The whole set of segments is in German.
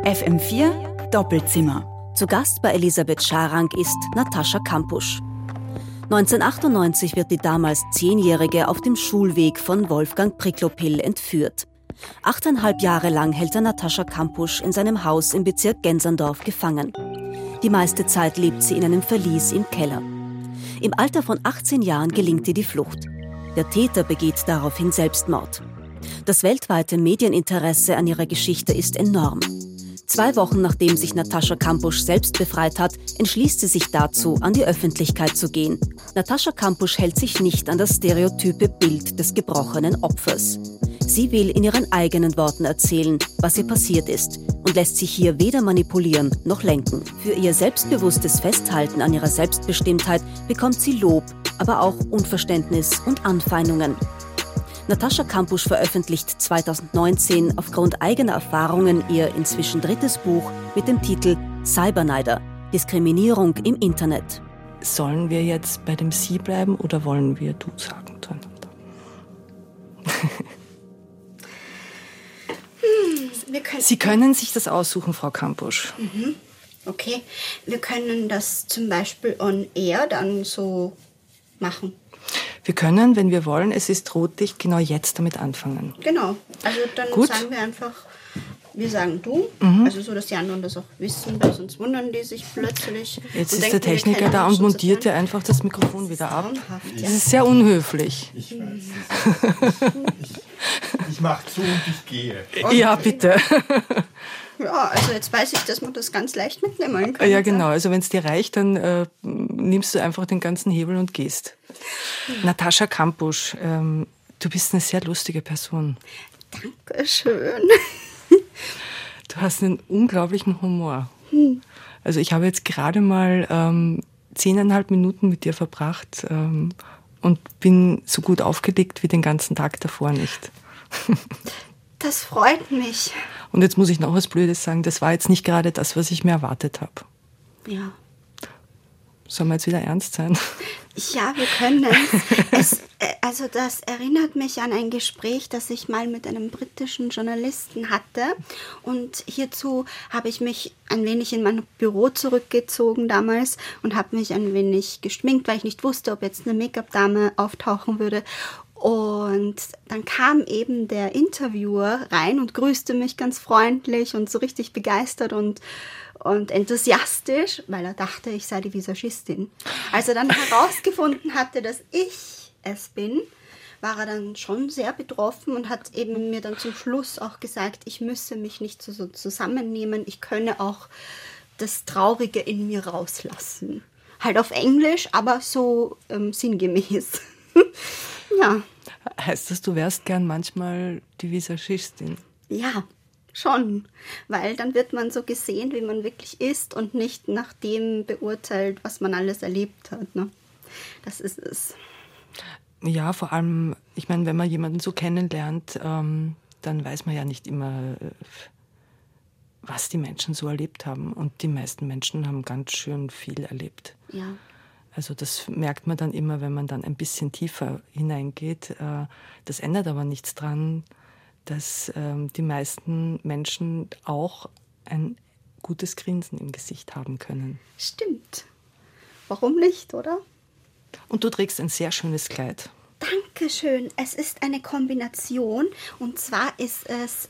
FM4 Doppelzimmer. Zu Gast bei Elisabeth Scharang ist Natascha Kampusch. 1998 wird die damals 10-Jährige auf dem Schulweg von Wolfgang Priklopil entführt. 8,5 Jahre lang hält er Natascha Kampusch in seinem Haus im Bezirk Genserndorf gefangen. Die meiste Zeit lebt sie in einem Verlies im Keller. Im Alter von 18 Jahren gelingt ihr die Flucht. Der Täter begeht daraufhin Selbstmord. Das weltweite Medieninteresse an ihrer Geschichte ist enorm. 2 Wochen nachdem sich Natascha Kampusch selbst befreit hat, entschließt sie sich dazu, an die Öffentlichkeit zu gehen. Natascha Kampusch hält sich nicht an das stereotype Bild des gebrochenen Opfers. Sie will in ihren eigenen Worten erzählen, was ihr passiert ist und lässt sich hier weder manipulieren noch lenken. Für ihr selbstbewusstes Festhalten an ihrer Selbstbestimmtheit bekommt sie Lob, aber auch Unverständnis und Anfeindungen. Natascha Kampusch veröffentlicht 2019 aufgrund eigener Erfahrungen ihr inzwischen 3. Buch mit dem Titel Cyberneider – Diskriminierung im Internet. Sollen wir jetzt bei dem Sie bleiben oder wollen wir Du sagen zueinander? Sie können sich das aussuchen, Frau Kampusch. Mhm. Okay, wir können das zum Beispiel on air dann so machen. Wir können, wenn wir wollen, es ist Rotlicht, genau jetzt damit anfangen. Genau, also dann Gut. Sagen wir einfach, wir sagen Du, also so, dass die anderen das auch wissen, weil sonst wundern die sich plötzlich. Jetzt und ist denken, der Techniker wir da kennen und uns schon montiert so ja einfach das Mikrofon wieder ab. Traumhaft, ja. Das ist sehr unhöflich. Ich weiß. Ich mache zu und ich gehe. Ja, bitte. Ja, also jetzt weiß ich, dass man das ganz leicht mitnehmen kann. Ja, genau. Also wenn es dir reicht, dann nimmst du einfach den ganzen Hebel und gehst. Natascha Kampusch, du bist eine sehr lustige Person. Dankeschön. Du hast einen unglaublichen Humor. Also ich habe jetzt gerade mal 10,5 Minuten mit dir verbracht und bin so gut aufgelegt wie den ganzen Tag davor nicht. Das freut mich. Und jetzt muss ich noch was Blödes sagen, das war jetzt nicht gerade das, was ich mir erwartet habe. Ja. Sollen wir jetzt wieder ernst sein? Ja, wir können es. Also das erinnert mich an ein Gespräch, das ich mal mit einem britischen Journalisten hatte. Und hierzu habe ich mich ein wenig in mein Büro zurückgezogen damals und habe mich ein wenig geschminkt, weil ich nicht wusste, ob jetzt eine Make-up-Dame auftauchen würde. Und dann kam eben der Interviewer rein und grüßte mich ganz freundlich und so richtig begeistert und enthusiastisch, weil er dachte, ich sei die Visagistin. Als er dann herausgefunden hatte, dass ich es bin, war er dann schon sehr betroffen und hat eben mir dann zum Schluss auch gesagt, ich müsse mich nicht so zusammennehmen, ich könne auch das Traurige in mir rauslassen. Halt auf Englisch, aber so sinngemäß. Ja. Heißt das, du wärst gern manchmal die Visagistin? Ja, schon. Weil dann wird man so gesehen, wie man wirklich ist und nicht nach dem beurteilt, was man alles erlebt hat. Ne? Das ist es. Ja, vor allem, ich meine, wenn man jemanden so kennenlernt, dann weiß man ja nicht immer, was die Menschen so erlebt haben. Und die meisten Menschen haben ganz schön viel erlebt. Ja. Also das merkt man dann immer, wenn man dann ein bisschen tiefer hineingeht. Das ändert aber nichts dran, dass die meisten Menschen auch ein gutes Grinsen im Gesicht haben können. Stimmt. Warum nicht, oder? Und du trägst ein sehr schönes Kleid. Dankeschön. Es ist eine Kombination. Und zwar ist es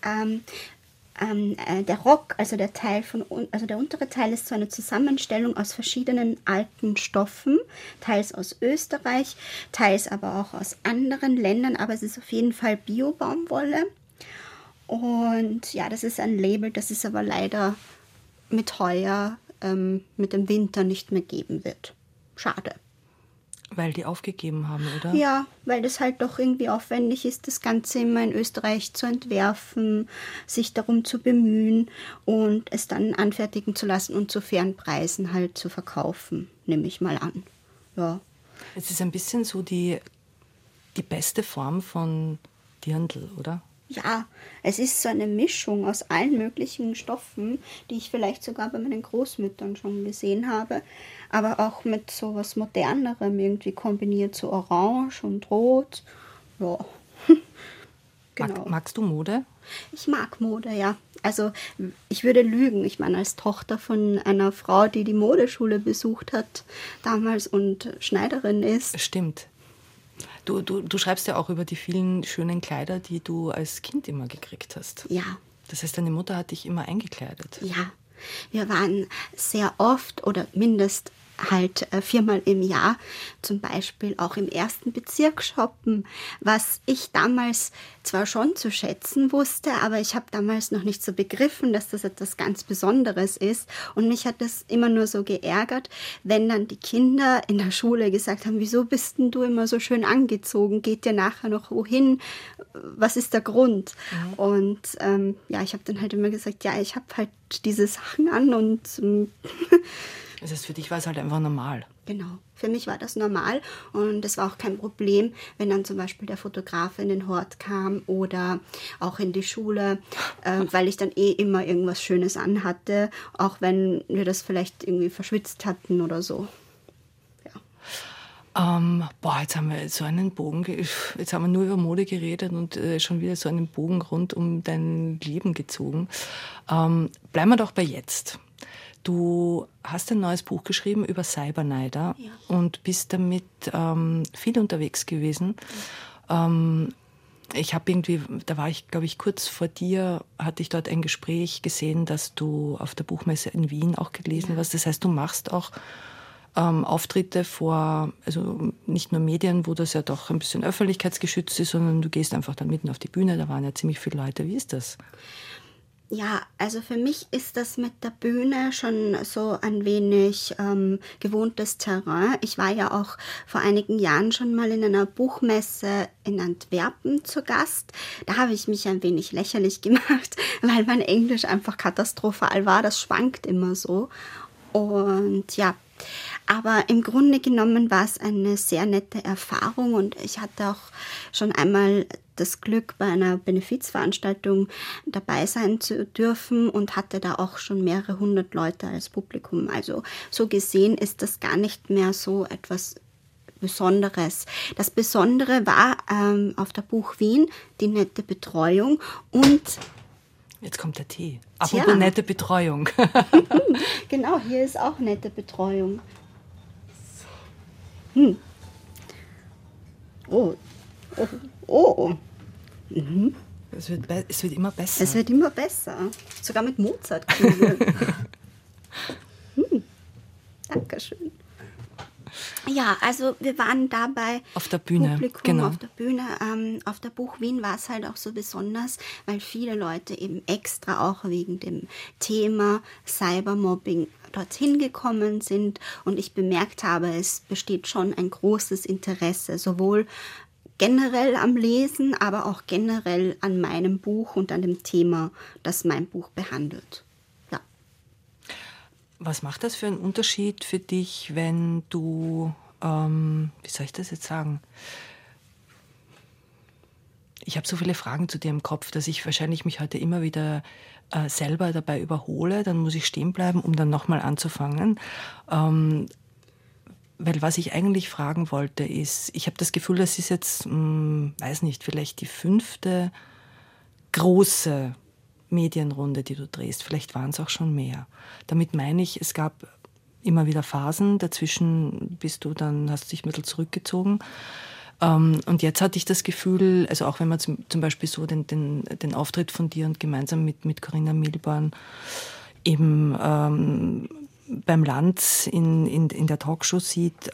der Rock, also der untere Teil ist so eine Zusammenstellung aus verschiedenen alten Stoffen, teils aus Österreich, teils aber auch aus anderen Ländern, aber es ist auf jeden Fall Bio-Baumwolle. Und ja, das ist ein Label, das es aber leider mit heuer, mit dem Winter nicht mehr geben wird. Schade. Weil die aufgegeben haben, oder? Ja, weil das halt doch irgendwie aufwendig ist, das Ganze immer in Österreich zu entwerfen, sich darum zu bemühen und es dann anfertigen zu lassen und zu fairen Preisen halt zu verkaufen, nehme ich mal an. Ja. Es ist ein bisschen so die beste Form von Dirndl, oder? Ja, es ist so eine Mischung aus allen möglichen Stoffen, die ich vielleicht sogar bei meinen Großmüttern schon gesehen habe, aber auch mit so was Modernerem irgendwie kombiniert, so Orange und Rot. Ja, genau. Magst du Mode? Ich mag Mode, ja. Also ich würde lügen. Ich meine, als Tochter von einer Frau, die die Modeschule besucht hat damals und Schneiderin ist. Stimmt. Du schreibst ja auch über die vielen schönen Kleider, die du als Kind immer gekriegt hast. Ja. Das heißt, deine Mutter hat dich immer eingekleidet. Ja. Wir waren sehr oft oder mindestens halt 4-mal im Jahr, zum Beispiel auch im 1. Bezirk shoppen, was ich damals zwar schon zu schätzen wusste, aber ich habe damals noch nicht so begriffen, dass das etwas ganz Besonderes ist, und mich hat das immer nur so geärgert, wenn dann die Kinder in der Schule gesagt haben, wieso bist denn du immer so schön angezogen, geht dir nachher noch wohin, was ist der Grund? Und ich habe dann halt immer gesagt, ja, ich habe halt diese Sachen an und das heißt, für dich war es halt einfach normal. Genau, für mich war das normal, und es war auch kein Problem, wenn dann zum Beispiel der Fotograf in den Hort kam oder auch in die Schule, weil ich dann immer irgendwas Schönes anhatte, auch wenn wir das vielleicht irgendwie verschwitzt hatten oder so. Jetzt haben wir so einen Bogen, jetzt haben wir nur über Mode geredet und schon wieder so einen Bogen rund um dein Leben gezogen. Bleiben wir doch bei jetzt. Du hast ein neues Buch geschrieben über Cyberneider und bist damit viel unterwegs gewesen. Ich habe irgendwie, da war ich, glaube ich, kurz vor dir, hatte ich dort ein Gespräch gesehen, dass du auf der Buchmesse in Wien auch gelesen hast. Das heißt, du machst auch Auftritte vor, also nicht nur Medien, wo das ja doch ein bisschen öffentlichkeitsgeschützt ist, sondern du gehst einfach dann mitten auf die Bühne, da waren ja ziemlich viele Leute. Wie ist das? Ja, also für mich ist das mit der Bühne schon so ein wenig gewohntes Terrain. Ich war ja auch vor einigen Jahren schon mal in einer Buchmesse in Antwerpen zu Gast. Da habe ich mich ein wenig lächerlich gemacht, weil mein Englisch einfach katastrophal war. Das schwankt immer so. Und ja, aber im Grunde genommen war es eine sehr nette Erfahrung, und ich hatte auch schon einmal das Glück, bei einer Benefizveranstaltung dabei sein zu dürfen und hatte da auch schon mehrere 100 Leute als Publikum. Also so gesehen ist das gar nicht mehr so etwas Besonderes. Das Besondere war auf der Buch Wien die nette Betreuung und... Jetzt kommt der Tee. Apropos nette Betreuung. Genau, hier ist auch nette Betreuung. Oh. Mhm. Es wird immer besser. Es wird immer besser. Sogar mit Mozartkugeln. Dankeschön. Ja, also wir waren dabei auf der Bühne, Publikum, genau. Auf der Bühne. Auf der Buch Wien war es halt auch so besonders, weil viele Leute eben extra auch wegen dem Thema Cybermobbing dorthin gekommen sind, und ich bemerkt habe, es besteht schon ein großes Interesse, sowohl generell am Lesen, aber auch generell an meinem Buch und an dem Thema, das mein Buch behandelt. Ja. Was macht das für einen Unterschied für dich, wenn du, wie soll ich das jetzt sagen? Ich habe so viele Fragen zu dir im Kopf, dass ich wahrscheinlich mich heute immer wieder selber dabei überhole. Dann muss ich stehen bleiben, um dann nochmal anzufangen. Weil was ich eigentlich fragen wollte ist, ich habe das Gefühl, das ist jetzt, weiß nicht, vielleicht die 5. große Medienrunde, die du drehst. Vielleicht waren es auch schon mehr. Damit meine ich, es gab immer wieder Phasen, dazwischen hast du dich ein bisschen zurückgezogen. Und jetzt hatte ich das Gefühl, also auch wenn man zum Beispiel so den Auftritt von dir und gemeinsam mit Corinna Milborn eben beim Lanz in der Talkshow sieht,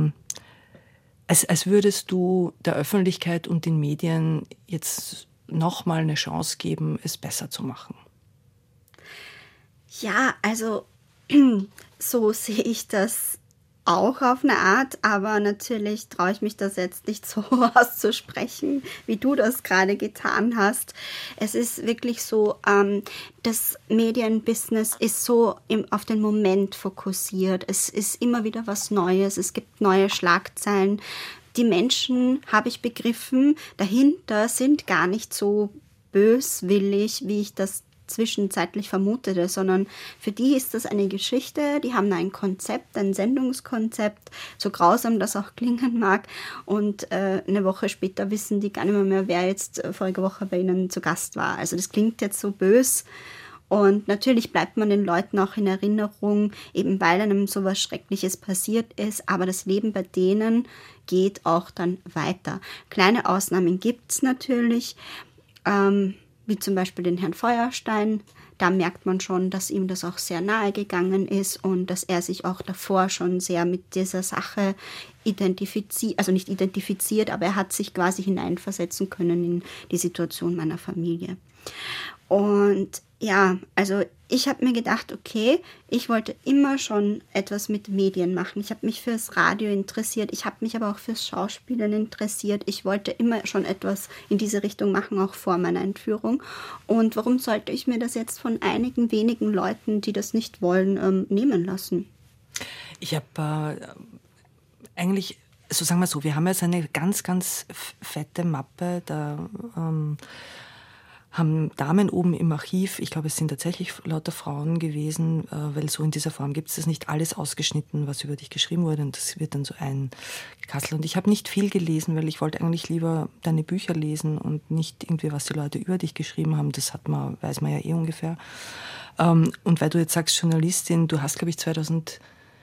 als würdest du der Öffentlichkeit und den Medien jetzt nochmal eine Chance geben, es besser zu machen. Ja, also so sehe ich das auch auf eine Art, aber natürlich traue ich mich das jetzt nicht so auszusprechen, wie du das gerade getan hast. Es ist wirklich so, das Medienbusiness ist so auf den Moment fokussiert. Es ist immer wieder was Neues, es gibt neue Schlagzeilen. Die Menschen, habe ich begriffen, dahinter sind gar nicht so böswillig, wie ich das zwischenzeitlich vermutete, sondern für die ist das eine Geschichte, die haben ein Konzept, ein Sendungskonzept, so grausam das auch klingen mag, und eine Woche später wissen die gar nicht mehr, wer jetzt vorige Woche bei ihnen zu Gast war. Also das klingt jetzt so bös, Und natürlich bleibt man den Leuten auch in Erinnerung, eben weil einem sowas Schreckliches passiert ist, aber das Leben bei denen geht auch dann weiter. Kleine Ausnahmen gibt es natürlich, wie zum Beispiel den Herrn Feuerstein. Da merkt man schon, dass ihm das auch sehr nahe gegangen ist und dass er sich auch davor schon sehr mit dieser Sache nicht identifiziert, aber er hat sich quasi hineinversetzen können in die Situation meiner Familie. Und ja, also ich habe mir gedacht, okay, ich wollte immer schon etwas mit Medien machen. Ich habe mich fürs Radio interessiert, ich habe mich aber auch fürs Schauspielen interessiert. Ich wollte immer schon etwas in diese Richtung machen, auch vor meiner Entführung. Und warum sollte ich mir das jetzt von einigen wenigen Leuten, die das nicht wollen, nehmen lassen? Ich habe eigentlich, so sagen wir so, wir haben jetzt eine ganz, ganz fette Mappe, da haben Damen oben im Archiv, ich glaube, es sind tatsächlich lauter Frauen gewesen, weil so in dieser Form gibt es das nicht alles ausgeschnitten, was über dich geschrieben wurde, und das wird dann so eingekastelt. Und ich habe nicht viel gelesen, weil ich wollte eigentlich lieber deine Bücher lesen und nicht irgendwie, was die Leute über dich geschrieben haben. Das weiß man ja eh ungefähr. Und weil du jetzt sagst, Journalistin, du hast, glaube ich, 2000...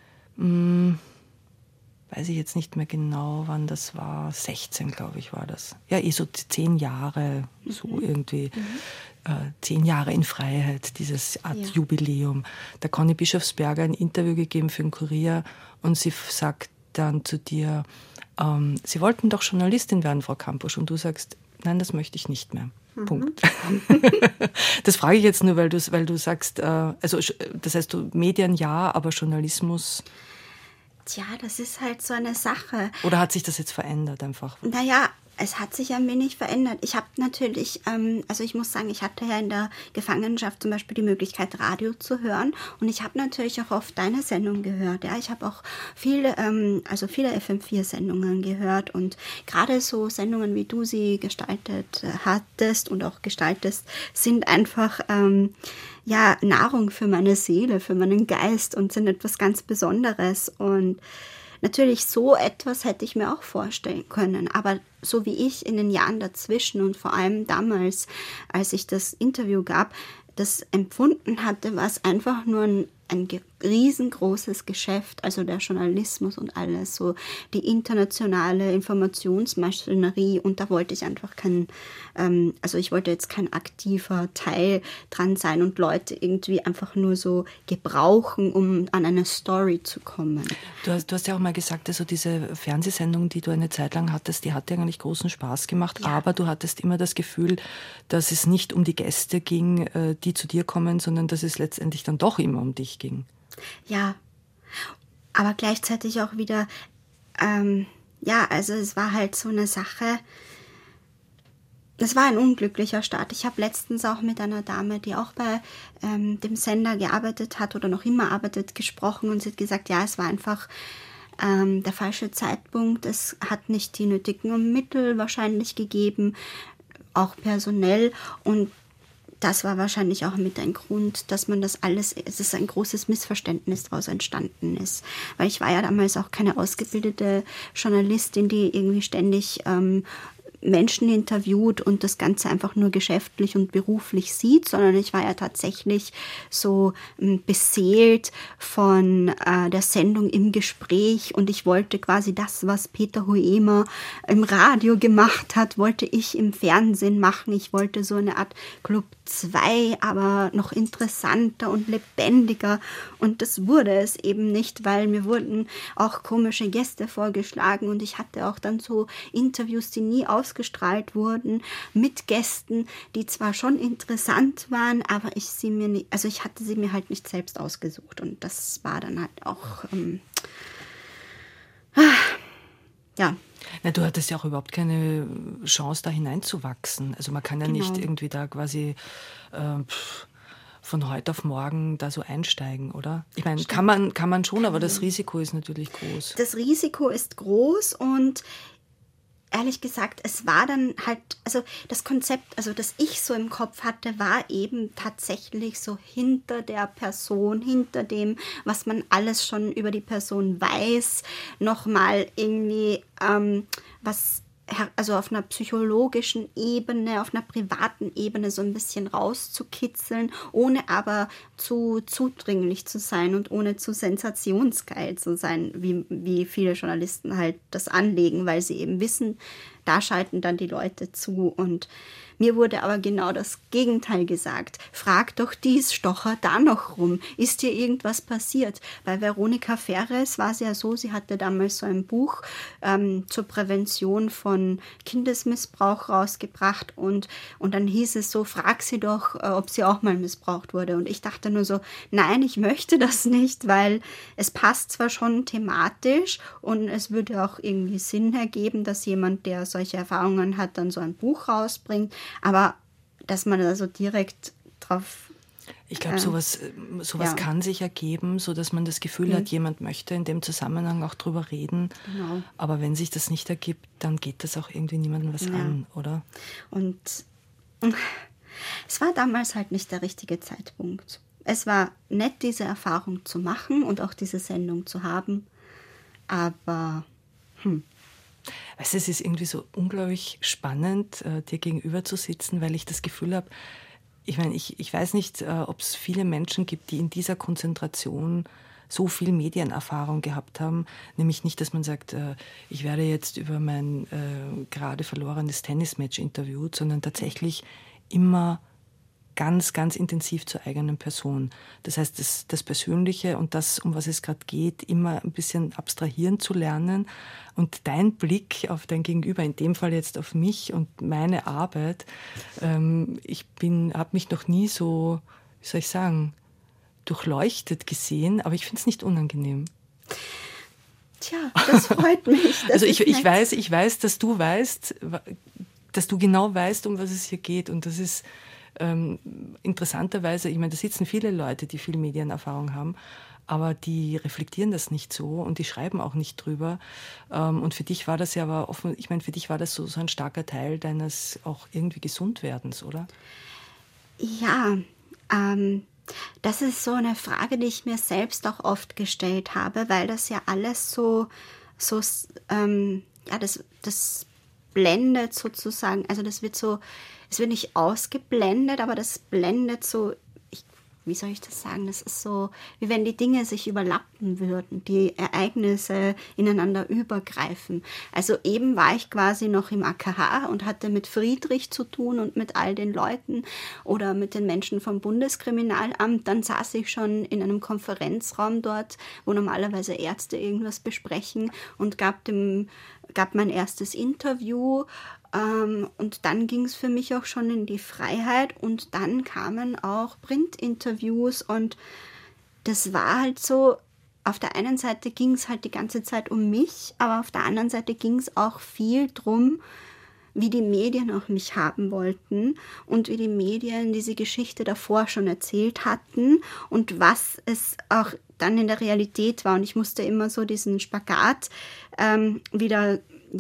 weiß ich jetzt nicht mehr genau, wann das war, 16, glaube ich, war das. Ja, so 10 Jahre, so irgendwie, 10 Jahre in Freiheit, dieses Art Jubiläum. Der Conny Bischofsberger ein Interview gegeben für den Kurier und sie sagt dann zu dir, Sie wollten doch Journalistin werden, Frau Kampusch, und du sagst, nein, das möchte ich nicht mehr. Punkt. Das frage ich jetzt nur, weil du sagst, also das heißt, du Medien ja, aber Journalismus... Tja, das ist halt so eine Sache. Oder hat sich das jetzt verändert einfach? Naja, es hat sich ein wenig verändert. Ich habe natürlich, also ich muss sagen, ich hatte ja in der Gefangenschaft zum Beispiel die Möglichkeit, Radio zu hören. Und ich habe natürlich auch oft deine Sendung gehört. Ja, ich habe auch viele FM4-Sendungen gehört. Und gerade so Sendungen, wie du sie gestaltet hattest und auch gestaltest, sind einfach... Nahrung für meine Seele, für meinen Geist und sind etwas ganz Besonderes. Und natürlich so etwas hätte ich mir auch vorstellen können. Aber so wie ich in den Jahren dazwischen und vor allem damals, als ich das Interview gab, das empfunden hatte, war es einfach nur ein riesengroßes Geschäft, also der Journalismus und alles, so die internationale Informationsmaschinerie, und da wollte ich einfach ich wollte jetzt kein aktiver Teil dran sein und Leute irgendwie einfach nur so gebrauchen, um an eine Story zu kommen. Du hast ja auch mal gesagt, also diese Fernsehsendung, die du eine Zeit lang hattest, die hat dir eigentlich großen Spaß gemacht, ja. Aber du hattest immer das Gefühl, dass es nicht um die Gäste ging, die zu dir kommen, sondern dass es letztendlich dann doch immer um dich ging. Ja, aber gleichzeitig auch wieder, also es war halt so eine Sache, es war ein unglücklicher Start. Ich habe letztens auch mit einer Dame, die auch bei dem Sender gearbeitet hat oder noch immer arbeitet, gesprochen, und sie hat gesagt, ja, es war einfach der falsche Zeitpunkt. Es hat nicht die nötigen Mittel wahrscheinlich gegeben, auch personell, und das war wahrscheinlich auch mit ein Grund, dass man es ist ein großes Missverständnis daraus entstanden ist. Weil ich war ja damals auch keine ausgebildete Journalistin, die irgendwie ständig Menschen interviewt und das Ganze einfach nur geschäftlich und beruflich sieht, sondern ich war ja tatsächlich so beseelt von der Sendung Im Gespräch, und ich wollte quasi das, was Peter Huemer im Radio gemacht hat, wollte ich im Fernsehen machen. Ich wollte so eine Art Club 2, aber noch interessanter und lebendiger, und das wurde es eben nicht, weil mir wurden auch komische Gäste vorgeschlagen und ich hatte auch dann so Interviews, die nie ausgestrahlt wurden, mit Gästen, die zwar schon interessant waren, aber ich hatte sie mir halt nicht selbst ausgesucht, und das war dann halt auch Na, du hattest ja auch überhaupt keine Chance, da hineinzuwachsen. Also man kann ja nicht irgendwie da quasi von heute auf morgen da so einsteigen, oder? Ich meine, kann man schon, aber das Risiko ist natürlich groß. Das Risiko ist groß, und ehrlich gesagt, es war dann halt, also das Konzept, also das ich so im Kopf hatte, war eben tatsächlich so hinter der Person, hinter dem, was man alles schon über die Person weiß, nochmal irgendwie was also auf einer psychologischen Ebene, auf einer privaten Ebene so ein bisschen rauszukitzeln, ohne aber zu zudringlich zu sein und ohne zu sensationsgeil zu sein, wie viele Journalisten halt das anlegen, weil sie eben wissen, da schalten dann die Leute zu. Und mir wurde aber genau das Gegenteil gesagt. Frag doch dies, stocher da noch rum. Ist dir irgendwas passiert? Bei Veronika Ferres war es ja so, sie hatte damals so ein Buch zur Prävention von Kindesmissbrauch rausgebracht und dann hieß es so, frag sie doch, ob sie auch mal missbraucht wurde. Und ich dachte nur so, nein, ich möchte das nicht, weil es passt zwar schon thematisch und es würde auch irgendwie Sinn ergeben, dass jemand, der solche Erfahrungen hat, dann so ein Buch rausbringt, aber dass man da so direkt drauf... Ich glaube, sowas kann sich ergeben, sodass man das Gefühl hat, jemand möchte in dem Zusammenhang auch drüber reden. Genau. Aber wenn sich das nicht ergibt, dann geht das auch irgendwie niemandem was an, oder? Und es war damals halt nicht der richtige Zeitpunkt. Es war nett, diese Erfahrung zu machen und auch diese Sendung zu haben, aber... Weißt du, es ist irgendwie so unglaublich spannend, dir gegenüber zu sitzen, weil ich das Gefühl habe, ich meine, ich weiß nicht, ob es viele Menschen gibt, die in dieser Konzentration so viel Medienerfahrung gehabt haben. Nämlich nicht, dass man sagt, ich werde jetzt über mein gerade verlorenes Tennismatch interviewt, sondern tatsächlich immer ganz, ganz intensiv zur eigenen Person. Das heißt, das Persönliche und das, um was es gerade geht, immer ein bisschen abstrahieren zu lernen. Und dein Blick auf dein Gegenüber, in dem Fall jetzt auf mich und meine Arbeit, ich habe mich noch nie so, wie soll ich sagen, durchleuchtet gesehen, aber ich finde es nicht unangenehm. Tja, das freut mich. Also ich weiß, dass du weißt, dass du genau weißt, um was es hier geht. Und das ist interessanterweise, ich meine, da sitzen viele Leute, die viel Medienerfahrung haben, aber die reflektieren das nicht so und die schreiben auch nicht drüber. Und für dich war das ja aber offen, ich meine, für dich war das so ein starker Teil deines auch irgendwie Gesundwerdens, oder? Ja, das ist so eine Frage, die ich mir selbst auch oft gestellt habe, weil das ja alles das blendet sozusagen, also das wird so, es wird nicht ausgeblendet, aber das blendet so, wie soll ich das sagen, das ist so, wie wenn die Dinge sich überlappen würden, die Ereignisse ineinander übergreifen. Also eben war ich quasi noch im AKH und hatte mit Friedrich zu tun und mit all den Leuten oder mit den Menschen vom Bundeskriminalamt. Dann saß ich schon in einem Konferenzraum dort, wo normalerweise Ärzte irgendwas besprechen und gab mein erstes Interview. Und dann ging es für mich auch schon in die Freiheit und dann kamen auch Printinterviews und das war halt so, auf der einen Seite ging es halt die ganze Zeit um mich, aber auf der anderen Seite ging es auch viel drum, wie die Medien auch mich haben wollten und wie die Medien diese Geschichte davor schon erzählt hatten und was es auch dann in der Realität war. Und ich musste immer so diesen Spagat wieder,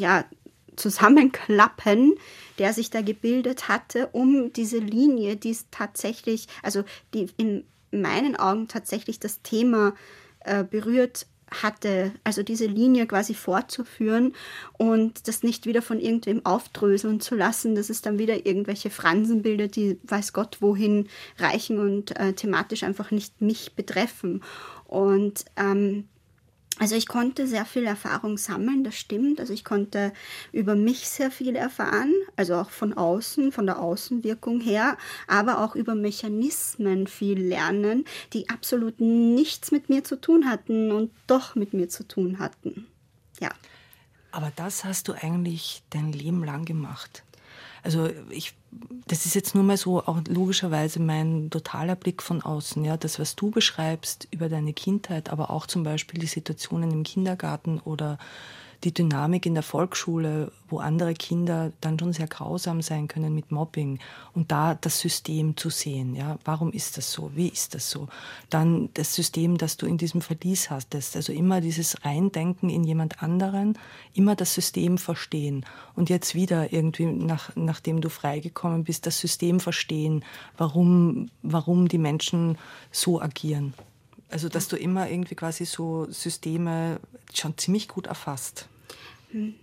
zusammenklappen, der sich da gebildet hatte, um diese Linie, die es tatsächlich, also die in meinen Augen tatsächlich das Thema berührt hatte, also diese Linie quasi fortzuführen und das nicht wieder von irgendwem aufdröseln zu lassen, dass es dann wieder irgendwelche Fransenbilder, die weiß Gott wohin reichen und thematisch einfach nicht mich betreffen. Und also ich konnte sehr viel Erfahrung sammeln, das stimmt. Also ich konnte über mich sehr viel erfahren, also auch von außen, von der Außenwirkung her, aber auch über Mechanismen viel lernen, die absolut nichts mit mir zu tun hatten und doch mit mir zu tun hatten. Ja. Aber das hast du eigentlich dein Leben lang gemacht. Also das ist jetzt nur mal so auch logischerweise mein totaler Blick von außen. Ja, das, was du beschreibst über deine Kindheit, aber auch zum Beispiel die Situationen im Kindergarten oder die Dynamik in der Volksschule, wo andere Kinder dann schon sehr grausam sein können mit Mobbing und da das System zu sehen. Ja, warum ist das so? Wie ist das so? Dann das System, das du in diesem Verlies hattest. Also immer dieses Reindenken in jemand anderen, immer das System verstehen. Und jetzt wieder irgendwie, nachdem du freigekommen bist, das System verstehen, warum die Menschen so agieren. Also dass du immer irgendwie quasi so Systeme schon ziemlich gut erfasst.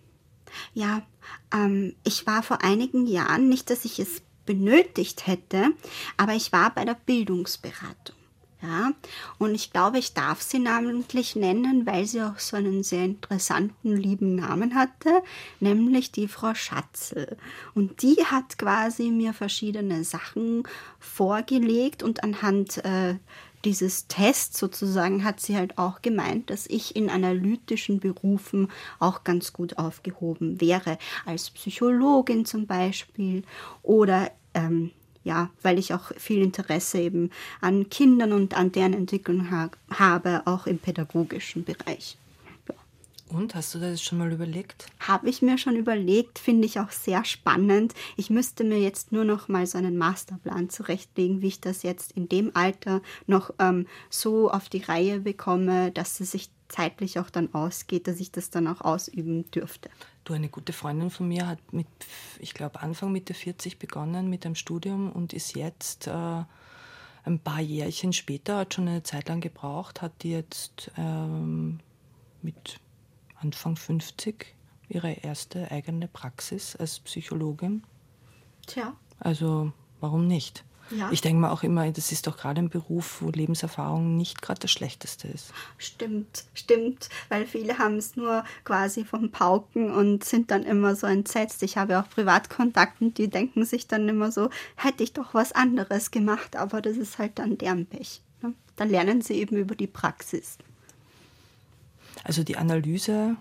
Ja, ich war vor einigen Jahren, nicht, dass ich es benötigt hätte, aber ich war bei der Bildungsberatung. Ja, und ich glaube, ich darf sie namentlich nennen, weil sie auch so einen sehr interessanten, lieben Namen hatte, nämlich die Frau Schatzl. Und die hat quasi mir verschiedene Sachen vorgelegt und anhand dieses Tests sozusagen hat sie halt auch gemeint, dass ich in analytischen Berufen auch ganz gut aufgehoben wäre, als Psychologin zum Beispiel oder ja, weil ich auch viel Interesse eben an Kindern und an deren Entwicklung habe, auch im pädagogischen Bereich. Ja. Und, hast du das schon mal überlegt? Habe ich mir schon überlegt, finde ich auch sehr spannend. Ich müsste mir jetzt nur noch mal so einen Masterplan zurechtlegen, wie ich das jetzt in dem Alter noch so auf die Reihe bekomme, dass es sich zeitlich auch dann ausgeht, dass ich das dann auch ausüben dürfte. Du, eine gute Freundin von mir hat mit, ich glaube, Anfang Mitte 40 begonnen mit einem Studium und ist jetzt ein paar Jährchen später, hat schon eine Zeit lang gebraucht, hat die jetzt mit Anfang 50 ihre erste eigene Praxis als Psychologin. Tja. Also warum nicht? Ja. Ich denke mir auch immer, das ist doch gerade ein Beruf, wo Lebenserfahrung nicht gerade das Schlechteste ist. Stimmt, weil viele haben es nur quasi vom Pauken und sind dann immer so entsetzt. Ich habe auch Privatkontakte, die denken sich dann immer so, hätte ich doch was anderes gemacht, aber das ist halt dann deren Pech. Ne? Dann lernen sie eben über die Praxis. Also die Analyse,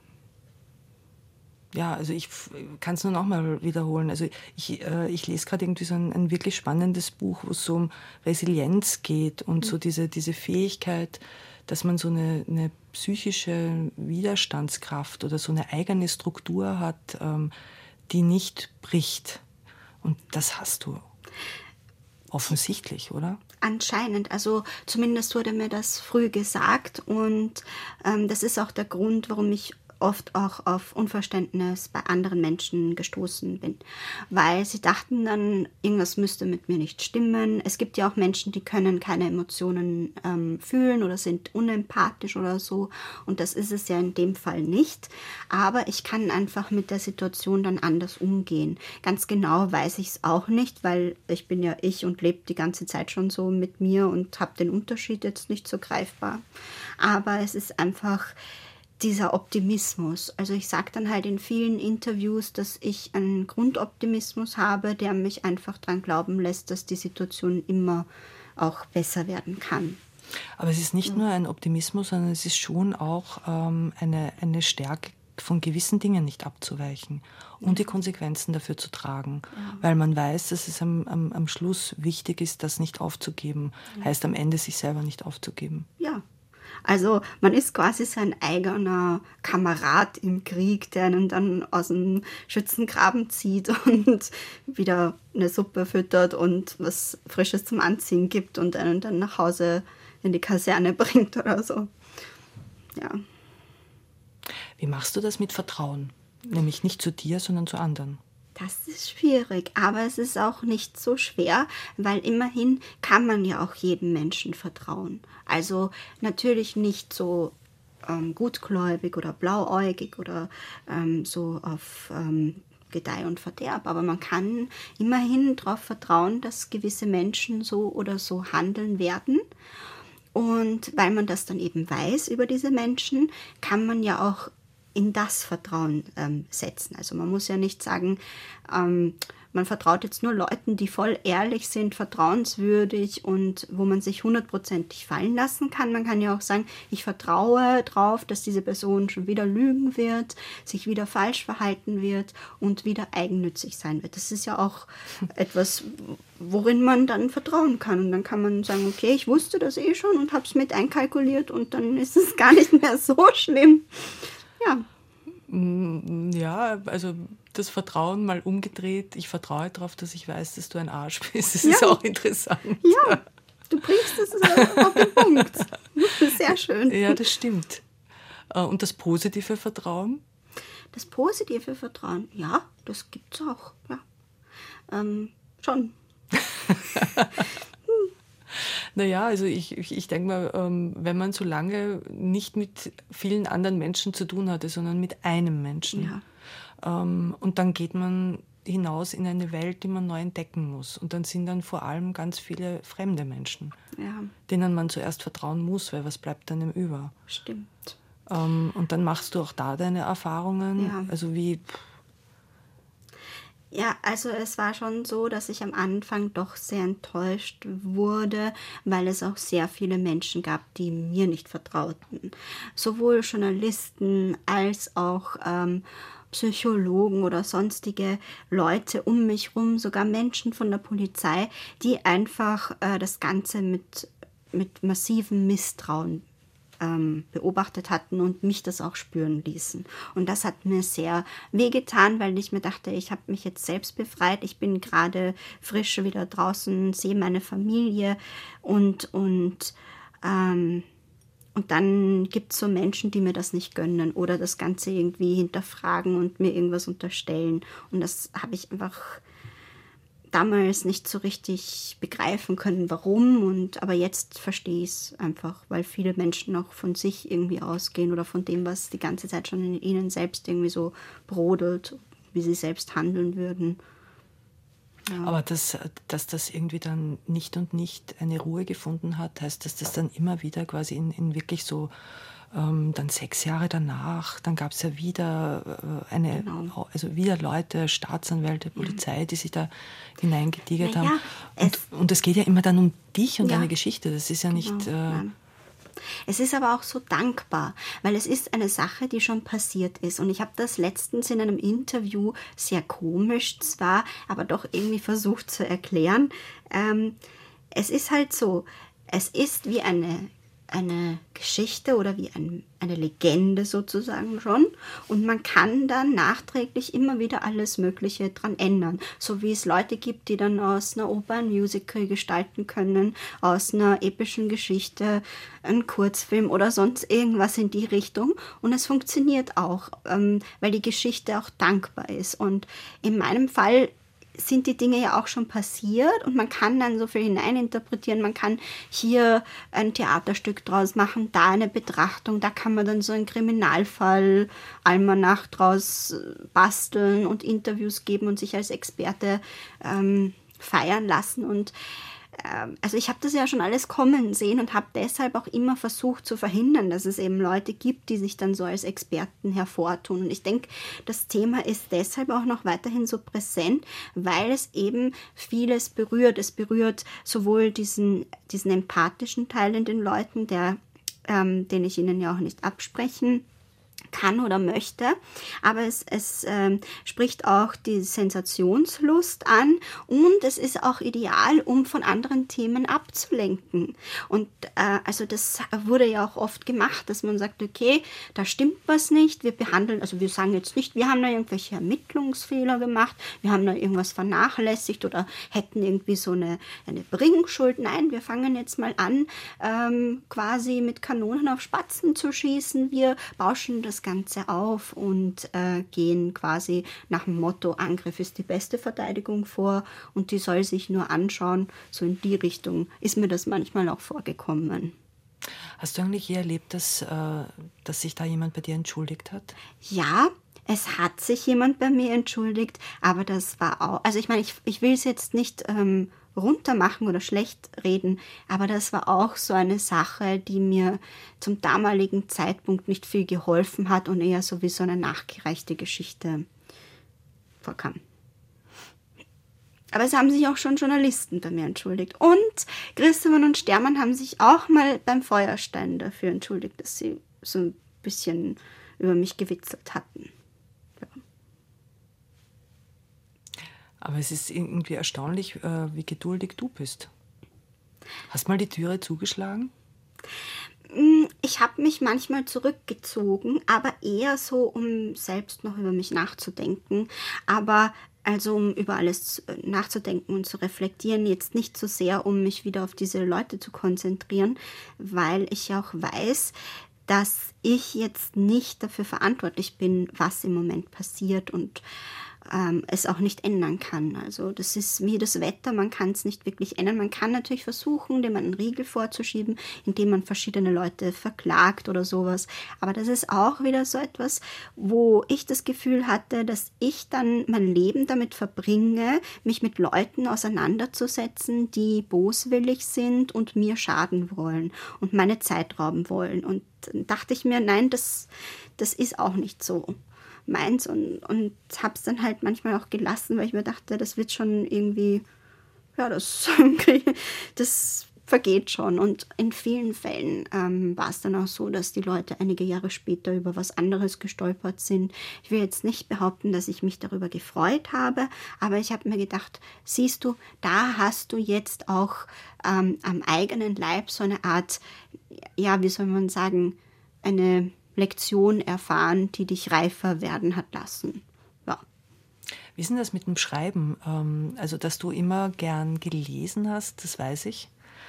ja, also ich kann es nur noch mal wiederholen. Also ich lese gerade irgendwie so ein wirklich spannendes Buch, wo es so um Resilienz geht und so diese Fähigkeit, dass man so eine psychische Widerstandskraft oder so eine eigene Struktur hat, die nicht bricht. Und das hast du offensichtlich, oder? Anscheinend, also zumindest wurde mir das früh gesagt und das ist auch der Grund, warum ich oft auch auf Unverständnis bei anderen Menschen gestoßen bin, weil sie dachten dann, irgendwas müsste mit mir nicht stimmen. Es gibt ja auch Menschen, die können keine Emotionen fühlen oder sind unempathisch oder so und das ist es ja in dem Fall nicht, aber ich kann einfach mit der Situation dann anders umgehen. Ganz genau weiß ich es auch nicht, weil ich bin ja ich und lebe die ganze Zeit schon so mit mir und habe den Unterschied jetzt nicht so greifbar, aber es ist einfach dieser Optimismus. Also ich sage dann halt in vielen Interviews, dass ich einen Grundoptimismus habe, der mich einfach daran glauben lässt, dass die Situation immer auch besser werden kann. Aber es ist nicht nur ein Optimismus, sondern es ist schon auch eine Stärke, von gewissen Dingen nicht abzuweichen und die Konsequenzen dafür zu tragen. Ja. Weil man weiß, dass es am Schluss wichtig ist, das nicht aufzugeben. Ja. Heißt am Ende, sich selber nicht aufzugeben. Ja. Also man ist quasi sein eigener Kamerad im Krieg, der einen dann aus dem Schützengraben zieht und wieder eine Suppe füttert und was Frisches zum Anziehen gibt und einen dann nach Hause in die Kaserne bringt oder so. Ja. Wie machst du das mit Vertrauen? Nämlich nicht zu dir, sondern zu anderen. Das ist schwierig, aber es ist auch nicht so schwer, weil immerhin kann man ja auch jedem Menschen vertrauen. Also natürlich nicht so gutgläubig oder blauäugig oder so auf Gedeih und Verderb, aber man kann immerhin darauf vertrauen, dass gewisse Menschen so oder so handeln werden. Und weil man das dann eben weiß über diese Menschen, kann man ja auch in das Vertrauen setzen. Also man muss ja nicht sagen, man vertraut jetzt nur Leuten, die voll ehrlich sind, vertrauenswürdig und wo man sich 100%ig fallen lassen kann. Man kann ja auch sagen, ich vertraue darauf, dass diese Person schon wieder lügen wird, sich wieder falsch verhalten wird und wieder eigennützig sein wird. Das ist ja auch etwas, worin man dann vertrauen kann. Und dann kann man sagen, okay, ich wusste das eh schon und habe es mit einkalkuliert und dann ist es gar nicht mehr so schlimm. Ja. Ja, also das Vertrauen mal umgedreht. Ich vertraue darauf, dass ich weiß, dass du ein Arsch bist. Das ist auch interessant. Ja, du bringst es auf den Punkt. Sehr schön. Ja, das stimmt. Und das positive Vertrauen? Das positive Vertrauen, ja, das gibt's auch. Ja. Schon. Naja, also ich denke mal, wenn man so lange nicht mit vielen anderen Menschen zu tun hatte, sondern mit einem Menschen, Und dann geht man hinaus in eine Welt, die man neu entdecken muss. Und dann sind dann vor allem ganz viele fremde Menschen, denen man zuerst vertrauen muss, weil was bleibt dann über? Stimmt. Und dann machst du auch da deine Erfahrungen. Ja. Also wie... Ja, also es war schon so, dass ich am Anfang doch sehr enttäuscht wurde, weil es auch sehr viele Menschen gab, die mir nicht vertrauten. Sowohl Journalisten als auch Psychologen oder sonstige Leute um mich rum, sogar Menschen von der Polizei, die einfach das Ganze mit massivem Misstrauen beobachtet hatten und mich das auch spüren ließen. Und das hat mir sehr wehgetan, weil ich mir dachte, ich habe mich jetzt selbst befreit, ich bin gerade frisch wieder draußen, sehe meine Familie und dann gibt es so Menschen, die mir das nicht gönnen oder das Ganze irgendwie hinterfragen und mir irgendwas unterstellen. Und das habe ich einfach damals nicht so richtig begreifen können, warum. Aber jetzt verstehe ich es einfach, weil viele Menschen auch von sich irgendwie ausgehen oder von dem, was die ganze Zeit schon in ihnen selbst irgendwie so brodelt, wie sie selbst handeln würden. Ja. Aber dass das irgendwie dann nicht eine Ruhe gefunden hat, heißt, dass das dann immer wieder quasi in wirklich so dann 6 Jahre danach, dann gab es ja wieder also wieder Leute, Staatsanwälte, Polizei, die sich da hineingetigert haben. Und es geht ja immer dann um dich und deine Geschichte. Das ist ja nicht... Es ist aber auch so dankbar, weil es ist eine Sache, die schon passiert ist. Und ich habe das letztens in einem Interview sehr komisch zwar, aber doch irgendwie versucht zu erklären. Es ist halt so, es ist wie eine Geschichte oder wie eine Legende sozusagen schon. Und man kann dann nachträglich immer wieder alles Mögliche dran ändern. So wie es Leute gibt, die dann aus einer Oper ein Musical gestalten können, aus einer epischen Geschichte einen Kurzfilm oder sonst irgendwas in die Richtung. Und es funktioniert auch, weil die Geschichte auch dankbar ist. Und in meinem Fall sind die Dinge ja auch schon passiert und man kann dann so viel hineininterpretieren, man kann hier ein Theaterstück draus machen, da eine Betrachtung, da kann man dann so einen Kriminalfall Almanach draus basteln und Interviews geben und sich als Experte feiern lassen. Und also ich habe das ja schon alles kommen sehen und habe deshalb auch immer versucht zu verhindern, dass es eben Leute gibt, die sich dann so als Experten hervortun. Und ich denke, das Thema ist deshalb auch noch weiterhin so präsent, weil es eben vieles berührt. Es berührt sowohl diesen empathischen Teil in den Leuten, den ich ihnen ja auch nicht absprechen kann oder möchte, aber es spricht auch die Sensationslust an und es ist auch ideal, um von anderen Themen abzulenken. Und also das wurde ja auch oft gemacht, dass man sagt, okay, da stimmt was nicht, wir sagen jetzt nicht, wir haben da irgendwelche Ermittlungsfehler gemacht, wir haben da irgendwas vernachlässigt oder hätten irgendwie so eine Bringschuld. Nein, wir fangen jetzt mal an, quasi mit Kanonen auf Spatzen zu schießen, wir bauschen das Ganze auf und gehen quasi nach dem Motto, Angriff ist die beste Verteidigung vor und die soll sich nur anschauen. So in die Richtung ist mir das manchmal auch vorgekommen. Hast du eigentlich je erlebt, dass sich da jemand bei dir entschuldigt hat? Ja, es hat sich jemand bei mir entschuldigt, aber das war auch, also ich meine, ich will es jetzt nicht runtermachen oder schlecht reden, aber das war auch so eine Sache, die mir zum damaligen Zeitpunkt nicht viel geholfen hat und eher so wie so eine nachgereichte Geschichte vorkam. Aber es haben sich auch schon Journalisten bei mir entschuldigt. Und Christemann und Stermann haben sich auch mal beim Feuerstein dafür entschuldigt, dass sie so ein bisschen über mich gewitzelt hatten. Aber es ist irgendwie erstaunlich, wie geduldig du bist. Hast mal die Türe zugeschlagen? Ich habe mich manchmal zurückgezogen, aber eher so, um selbst noch über mich nachzudenken. Aber also um über alles nachzudenken und zu reflektieren, jetzt nicht so sehr, um mich wieder auf diese Leute zu konzentrieren, weil ich auch weiß, dass ich jetzt nicht dafür verantwortlich bin, was im Moment passiert und es auch nicht ändern kann. Also das ist wie das Wetter, man kann es nicht wirklich ändern. Man kann natürlich versuchen, dem einen Riegel vorzuschieben, indem man verschiedene Leute verklagt oder sowas. Aber das ist auch wieder so etwas, wo ich das Gefühl hatte, dass ich dann mein Leben damit verbringe, mich mit Leuten auseinanderzusetzen, die boswillig sind und mir schaden wollen und meine Zeit rauben wollen. Und dann dachte ich mir, nein, das ist auch nicht so meins und habe es dann halt manchmal auch gelassen, weil ich mir dachte, das wird schon irgendwie, ja, das vergeht schon. Und in vielen Fällen war es dann auch so, dass die Leute einige Jahre später über was anderes gestolpert sind. Ich will jetzt nicht behaupten, dass ich mich darüber gefreut habe, aber ich habe mir gedacht, siehst du, da hast du jetzt auch am eigenen Leib so eine Art, ja, wie soll man sagen, eine Lektion erfahren, die dich reifer werden hat lassen. Ja. Wie ist denn das mit dem Schreiben? Also, dass du immer gern gelesen hast, das weiß ich.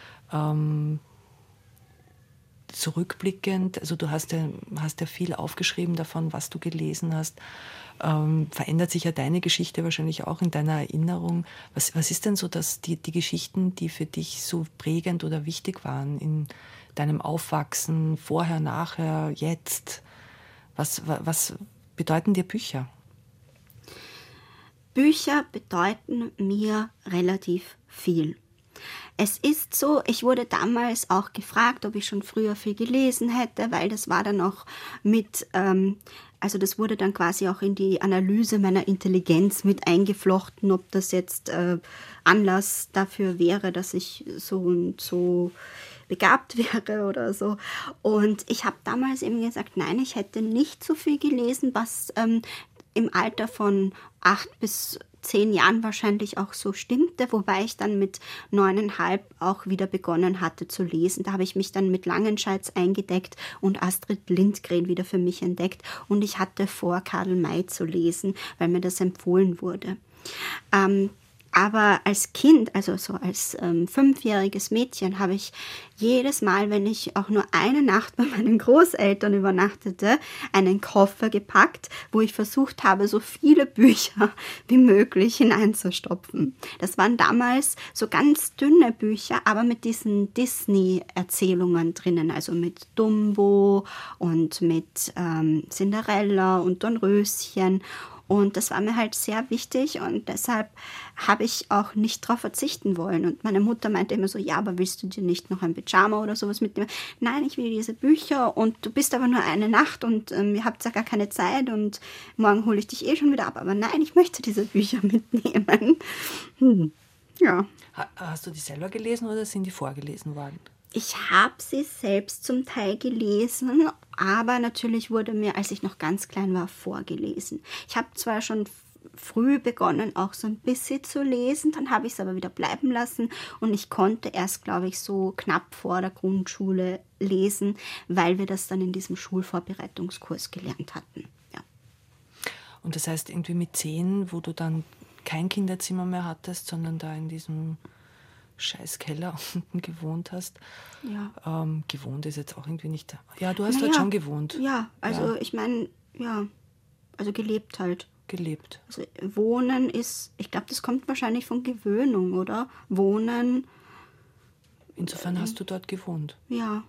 Zurückblickend, also du hast ja viel aufgeschrieben davon, was du gelesen hast. Verändert sich ja deine Geschichte wahrscheinlich auch in deiner Erinnerung. Was ist denn so, dass die Geschichten, die für dich so prägend oder wichtig waren in deinem Aufwachsen, vorher, nachher, jetzt? Was bedeuten dir Bücher? Bücher bedeuten mir relativ viel. Es ist so, ich wurde damals auch gefragt, ob ich schon früher viel gelesen hätte, weil das war dann auch also das wurde dann quasi auch in die Analyse meiner Intelligenz mit eingeflochten, ob das jetzt Anlass dafür wäre, dass ich so und so begabt wäre oder so. Und ich habe damals eben gesagt, nein, ich hätte nicht so viel gelesen, was im Alter von 8 bis 10 Jahren wahrscheinlich auch so stimmte, wobei ich dann mit 9,5 auch wieder begonnen hatte zu lesen. Da habe ich mich dann mit Langenscheids eingedeckt und Astrid Lindgren wieder für mich entdeckt. Und ich hatte vor, Karl May zu lesen, weil mir das empfohlen wurde. Aber als Kind, also so als 5-jähriges Mädchen, habe ich jedes Mal, wenn ich auch nur eine Nacht bei meinen Großeltern übernachtete, einen Koffer gepackt, wo ich versucht habe, so viele Bücher wie möglich hineinzustopfen. Das waren damals so ganz dünne Bücher, aber mit diesen Disney-Erzählungen drinnen, also mit Dumbo und mit Cinderella und Dornröschen. Und das war mir halt sehr wichtig und deshalb habe ich auch nicht darauf verzichten wollen. Und meine Mutter meinte immer so, ja, aber willst du dir nicht noch ein Pyjama oder sowas mitnehmen? Nein, ich will diese Bücher und du bist aber nur eine Nacht und ihr habt ja gar keine Zeit und morgen hole ich dich eh schon wieder ab. Aber nein, ich möchte diese Bücher mitnehmen. Ja. Hast du die selber gelesen oder sind die vorgelesen worden? Ich habe sie selbst zum Teil gelesen, aber natürlich wurde mir, als ich noch ganz klein war, vorgelesen. Ich habe zwar schon früh begonnen, auch so ein bisschen zu lesen, dann habe ich es aber wieder bleiben lassen und ich konnte erst, glaube ich, so knapp vor der Grundschule lesen, weil wir das dann in diesem Schulvorbereitungskurs gelernt hatten. Ja. Und das heißt, irgendwie mit 10, wo du dann kein Kinderzimmer mehr hattest, sondern da in diesem scheiß Keller unten gewohnt hast. Ja. Gewohnt ist jetzt auch irgendwie nicht... Ja, du hast dort schon gewohnt. Ja, also ich meine, ja, also gelebt halt. Gelebt. Also Wohnen ist, ich glaube, das kommt wahrscheinlich von Gewöhnung, oder? Wohnen. Insofern hast du dort gewohnt. Ja.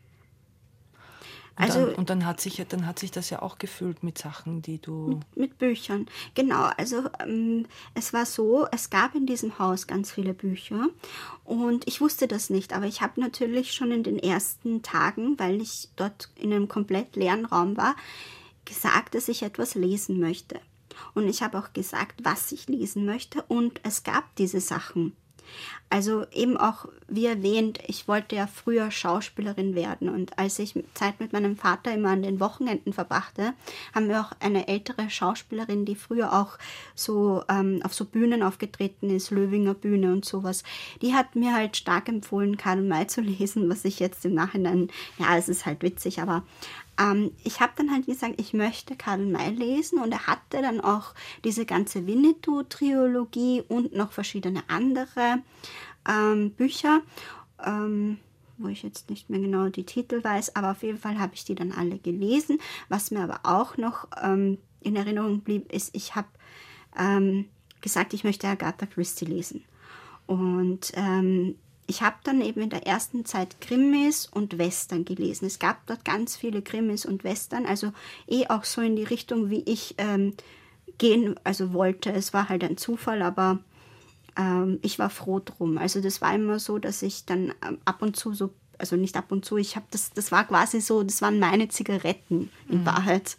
Und dann hat sich das ja auch gefüllt mit Sachen, die du... Mit Büchern, genau. Also es war so, es gab in diesem Haus ganz viele Bücher und ich wusste das nicht, aber ich habe natürlich schon in den ersten Tagen, weil ich dort in einem komplett leeren Raum war, gesagt, dass ich etwas lesen möchte. Und ich habe auch gesagt, was ich lesen möchte und es gab diese Sachen. Also eben auch, wie erwähnt, ich wollte ja früher Schauspielerin werden und als ich Zeit mit meinem Vater immer an den Wochenenden verbrachte, haben wir auch eine ältere Schauspielerin, die früher auch so auf so Bühnen aufgetreten ist, Löwinger Bühne und sowas, die hat mir halt stark empfohlen, Karl May zu lesen, was ich jetzt im Nachhinein, ja, es ist halt witzig, aber ich habe dann halt gesagt, ich möchte Karl May lesen und er hatte dann auch diese ganze Winnetou-Trilogie und noch verschiedene andere Bücher, wo ich jetzt nicht mehr genau die Titel weiß, aber auf jeden Fall habe ich die dann alle gelesen. Was mir aber auch noch in Erinnerung blieb, ist, ich habe gesagt, ich möchte Agatha Christie lesen. Und ich habe dann eben in der ersten Zeit Krimis und Western gelesen. Es gab dort ganz viele Krimis und Western, also auch so in die Richtung, wie ich gehen wollte. Es war halt ein Zufall, aber ich war froh drum. Also das war immer so, dass ich dann ab und zu so, also nicht ab und zu, das war quasi so, das waren meine Zigaretten in Wahrheit,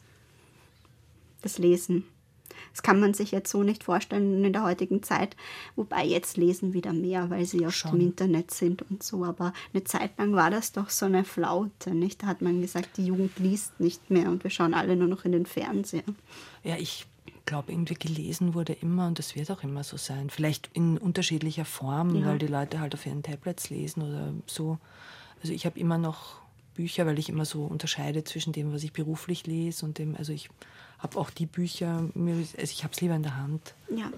das Lesen. Das kann man sich jetzt so nicht vorstellen in der heutigen Zeit, wobei jetzt lesen wieder mehr, weil sie auf dem Internet sind und so, aber eine Zeit lang war das doch so eine Flaute, nicht? Da hat man gesagt, die Jugend liest nicht mehr und wir schauen alle nur noch in den Fernseher. Ja, ich glaube, irgendwie gelesen wurde immer und das wird auch immer so sein. Vielleicht in unterschiedlicher Form, weil die Leute halt auf ihren Tablets lesen oder so. Also ich habe immer noch Bücher, weil ich immer so unterscheide zwischen dem, was ich beruflich lese und dem, also ich habe auch die Bücher, ich habe es lieber in der Hand.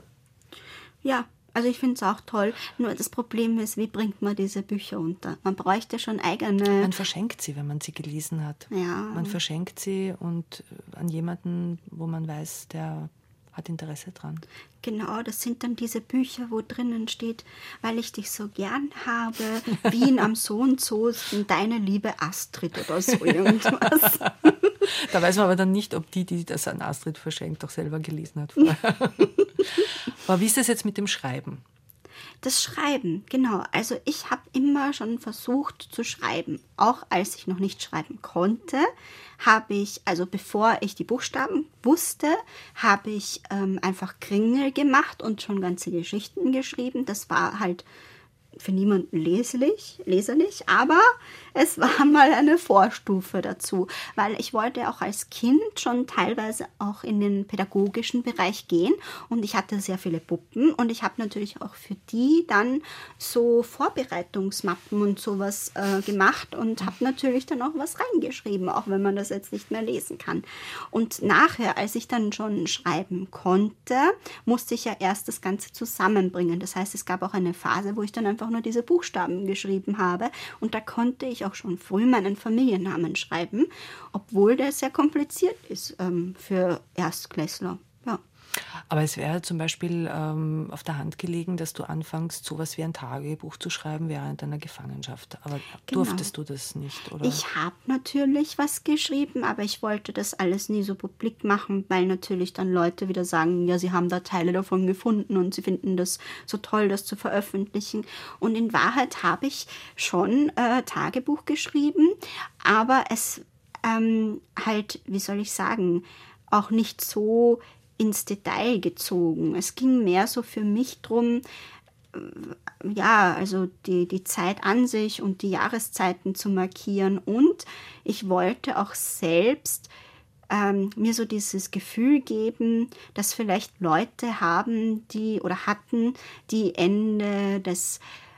Ja, also ich finde es auch toll. Nur das Problem ist, wie bringt man diese Bücher unter? Man bräuchte schon eigene... Man verschenkt sie, wenn man sie gelesen hat. Ja. Man verschenkt sie und an jemanden, wo man weiß, der hat Interesse dran. Genau, das sind dann diese Bücher, wo drinnen steht, weil ich dich so gern habe, Wien am so und so, deine liebe Astrid oder so irgendwas. Da weiß man aber dann nicht, ob die das an Astrid verschenkt, auch selber gelesen hat. Aber wie ist das jetzt mit dem Schreiben? Das Schreiben, genau. Also ich habe immer schon versucht zu schreiben. Auch als ich noch nicht schreiben konnte, habe ich, also bevor ich die Buchstaben wusste, habe ich einfach Kringel gemacht und schon ganze Geschichten geschrieben. Das war halt für niemanden leserlich, aber es war mal eine Vorstufe dazu, weil ich wollte auch als Kind schon teilweise auch in den pädagogischen Bereich gehen und ich hatte sehr viele Puppen und ich habe natürlich auch für die dann so Vorbereitungsmappen und sowas gemacht und habe natürlich dann auch was reingeschrieben, auch wenn man das jetzt nicht mehr lesen kann. Und nachher, als ich dann schon schreiben konnte, musste ich ja erst das Ganze zusammenbringen. Das heißt, es gab auch eine Phase, wo ich dann einfach nur diese Buchstaben geschrieben habe und da konnte ich auch schon früh meinen Familiennamen schreiben, obwohl der sehr kompliziert ist für Erstklässler. Ja. Aber es wäre zum Beispiel auf der Hand gelegen, dass du anfängst, sowas wie ein Tagebuch zu schreiben während deiner Gefangenschaft. Aber durftest du das nicht, oder? Ich habe natürlich was geschrieben, aber ich wollte das alles nie so publik machen, weil natürlich dann Leute wieder sagen, ja, sie haben da Teile davon gefunden und sie finden das so toll, das zu veröffentlichen. Und in Wahrheit habe ich schon Tagebuch geschrieben, aber es halt, wie soll ich sagen, auch nicht so ins Detail gezogen. Es ging mehr so für mich drum, ja, also die Zeit an sich und die Jahreszeiten zu markieren und ich wollte auch selbst mir so dieses Gefühl geben, dass vielleicht Leute haben, hatten, die Ende des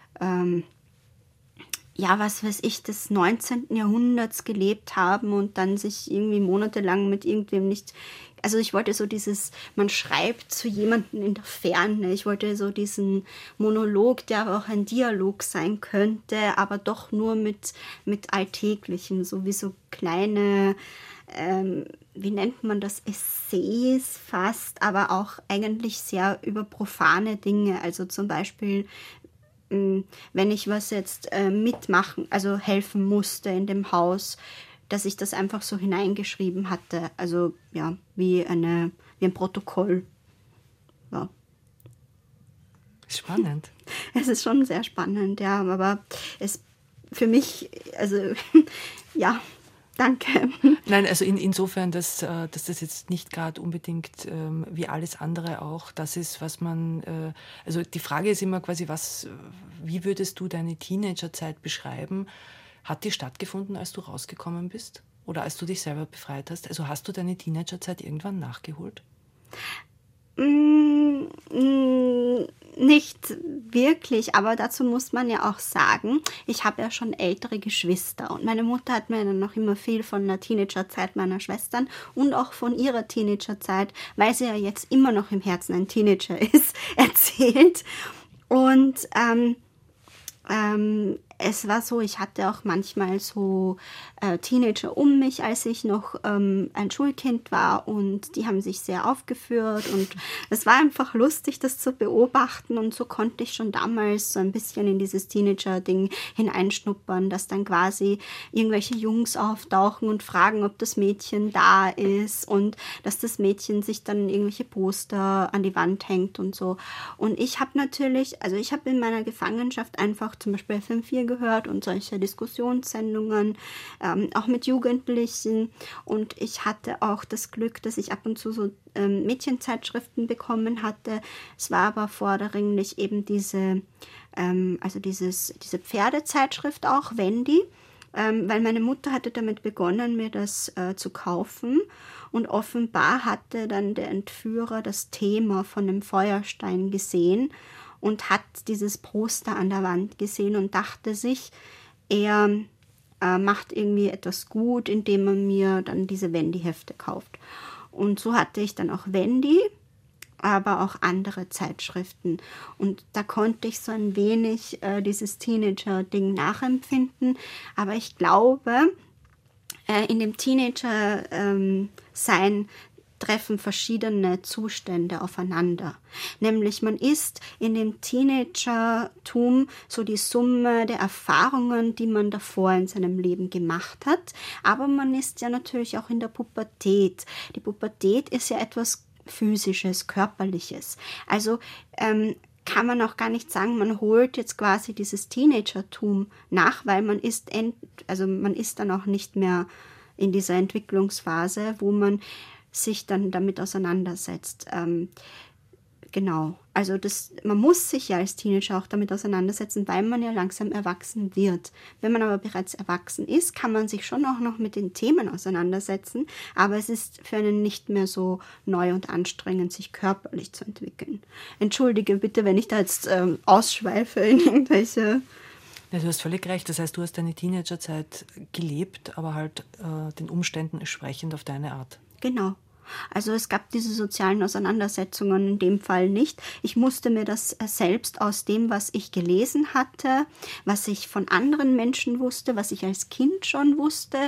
was weiß ich, des 19. Jahrhunderts gelebt haben und dann sich irgendwie monatelang mit irgendwem nicht... Also ich wollte so dieses, man schreibt zu jemandem in der Ferne. Ich wollte so diesen Monolog, der aber auch ein Dialog sein könnte, aber doch nur mit Alltäglichen, so wie so kleine, wie nennt man das, Essays fast, aber auch eigentlich sehr über profane Dinge. Also zum Beispiel, wenn ich was jetzt mitmachen, also helfen musste in dem Haus, dass ich das einfach so hineingeschrieben hatte. Also ja, wie ein Protokoll. Ja. Spannend. Es ist schon sehr spannend, ja, aber es für mich, also ja, danke. Nein, also insofern, dass das jetzt nicht gerade unbedingt wie alles andere auch das ist, was man, also die Frage ist immer quasi, wie würdest du deine Teenagerzeit beschreiben? Hat die stattgefunden, als du rausgekommen bist? Oder als du dich selber befreit hast? Also hast du deine Teenagerzeit irgendwann nachgeholt? Nicht wirklich, aber dazu muss man ja auch sagen, ich habe ja schon ältere Geschwister und meine Mutter hat mir dann noch immer viel von der Teenagerzeit meiner Schwestern und auch von ihrer Teenagerzeit, weil sie ja jetzt immer noch im Herzen ein Teenager ist, erzählt. Und es war so, ich hatte auch manchmal so Teenager um mich, als ich noch ein Schulkind war, und die haben sich sehr aufgeführt, und es war einfach lustig, das zu beobachten, und so konnte ich schon damals so ein bisschen in dieses Teenager-Ding hineinschnuppern, dass dann quasi irgendwelche Jungs auftauchen und fragen, ob das Mädchen da ist, und dass das Mädchen sich dann irgendwelche Poster an die Wand hängt und so. Und ich habe natürlich, also ich habe in meiner Gefangenschaft einfach zum Beispiel FM4 gehört und solche Diskussionssendungen, auch mit Jugendlichen, und ich hatte auch das Glück, dass ich ab und zu so Mädchenzeitschriften bekommen hatte. Es war aber vorderringlich eben diese Pferdezeitschrift auch, Wendy, weil meine Mutter hatte damit begonnen, mir das zu kaufen, und offenbar hatte dann der Entführer das Thema von dem Feuerstein gesehen und hat dieses Poster an der Wand gesehen und dachte sich, er macht irgendwie etwas gut, indem er mir dann diese Wendy-Hefte kauft. Und so hatte ich dann auch Wendy, aber auch andere Zeitschriften. Und da konnte ich so ein wenig dieses Teenager-Ding nachempfinden. Aber ich glaube, in dem Teenager-Sein treffen verschiedene Zustände aufeinander. Nämlich man ist in dem Teenagertum so die Summe der Erfahrungen, die man davor in seinem Leben gemacht hat. Aber man ist ja natürlich auch in der Pubertät. Die Pubertät ist ja etwas Physisches, Körperliches. Also kann man auch gar nicht sagen, man holt jetzt quasi dieses Teenagertum nach, weil man ist dann auch nicht mehr in dieser Entwicklungsphase, wo man sich dann damit auseinandersetzt. Genau. Also man muss sich ja als Teenager auch damit auseinandersetzen, weil man ja langsam erwachsen wird. Wenn man aber bereits erwachsen ist, kann man sich schon auch noch mit den Themen auseinandersetzen, aber es ist für einen nicht mehr so neu und anstrengend, sich körperlich zu entwickeln. Entschuldige bitte, wenn ich da jetzt ausschweife in irgendwelche... Ja, du hast völlig recht. Das heißt, du hast deine Teenagerzeit gelebt, aber halt den Umständen entsprechend auf deine Art. Genau. Also es gab diese sozialen Auseinandersetzungen in dem Fall nicht. Ich musste mir das selbst aus dem, was ich gelesen hatte, was ich von anderen Menschen wusste, was ich als Kind schon wusste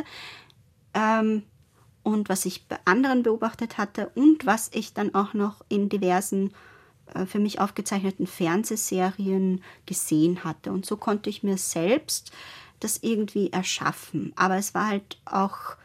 und was ich bei anderen beobachtet hatte und was ich dann auch noch in diversen für mich aufgezeichneten Fernsehserien gesehen hatte. Und so konnte ich mir selbst das irgendwie erschaffen. Aber es war halt auch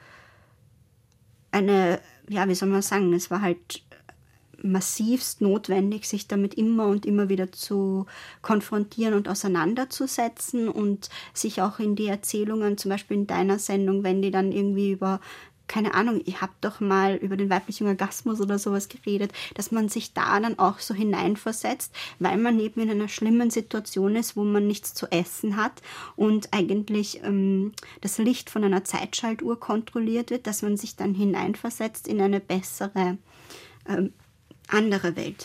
es war halt massivst notwendig, sich damit immer und immer wieder zu konfrontieren und auseinanderzusetzen und sich auch in die Erzählungen, zum Beispiel in deiner Sendung, wenn die dann irgendwie über, keine Ahnung, ihr habt doch mal über den weiblichen Orgasmus oder sowas geredet, dass man sich da dann auch so hineinversetzt, weil man eben in einer schlimmen Situation ist, wo man nichts zu essen hat und eigentlich das Licht von einer Zeitschaltuhr kontrolliert wird, dass man sich dann hineinversetzt in eine bessere, andere Welt.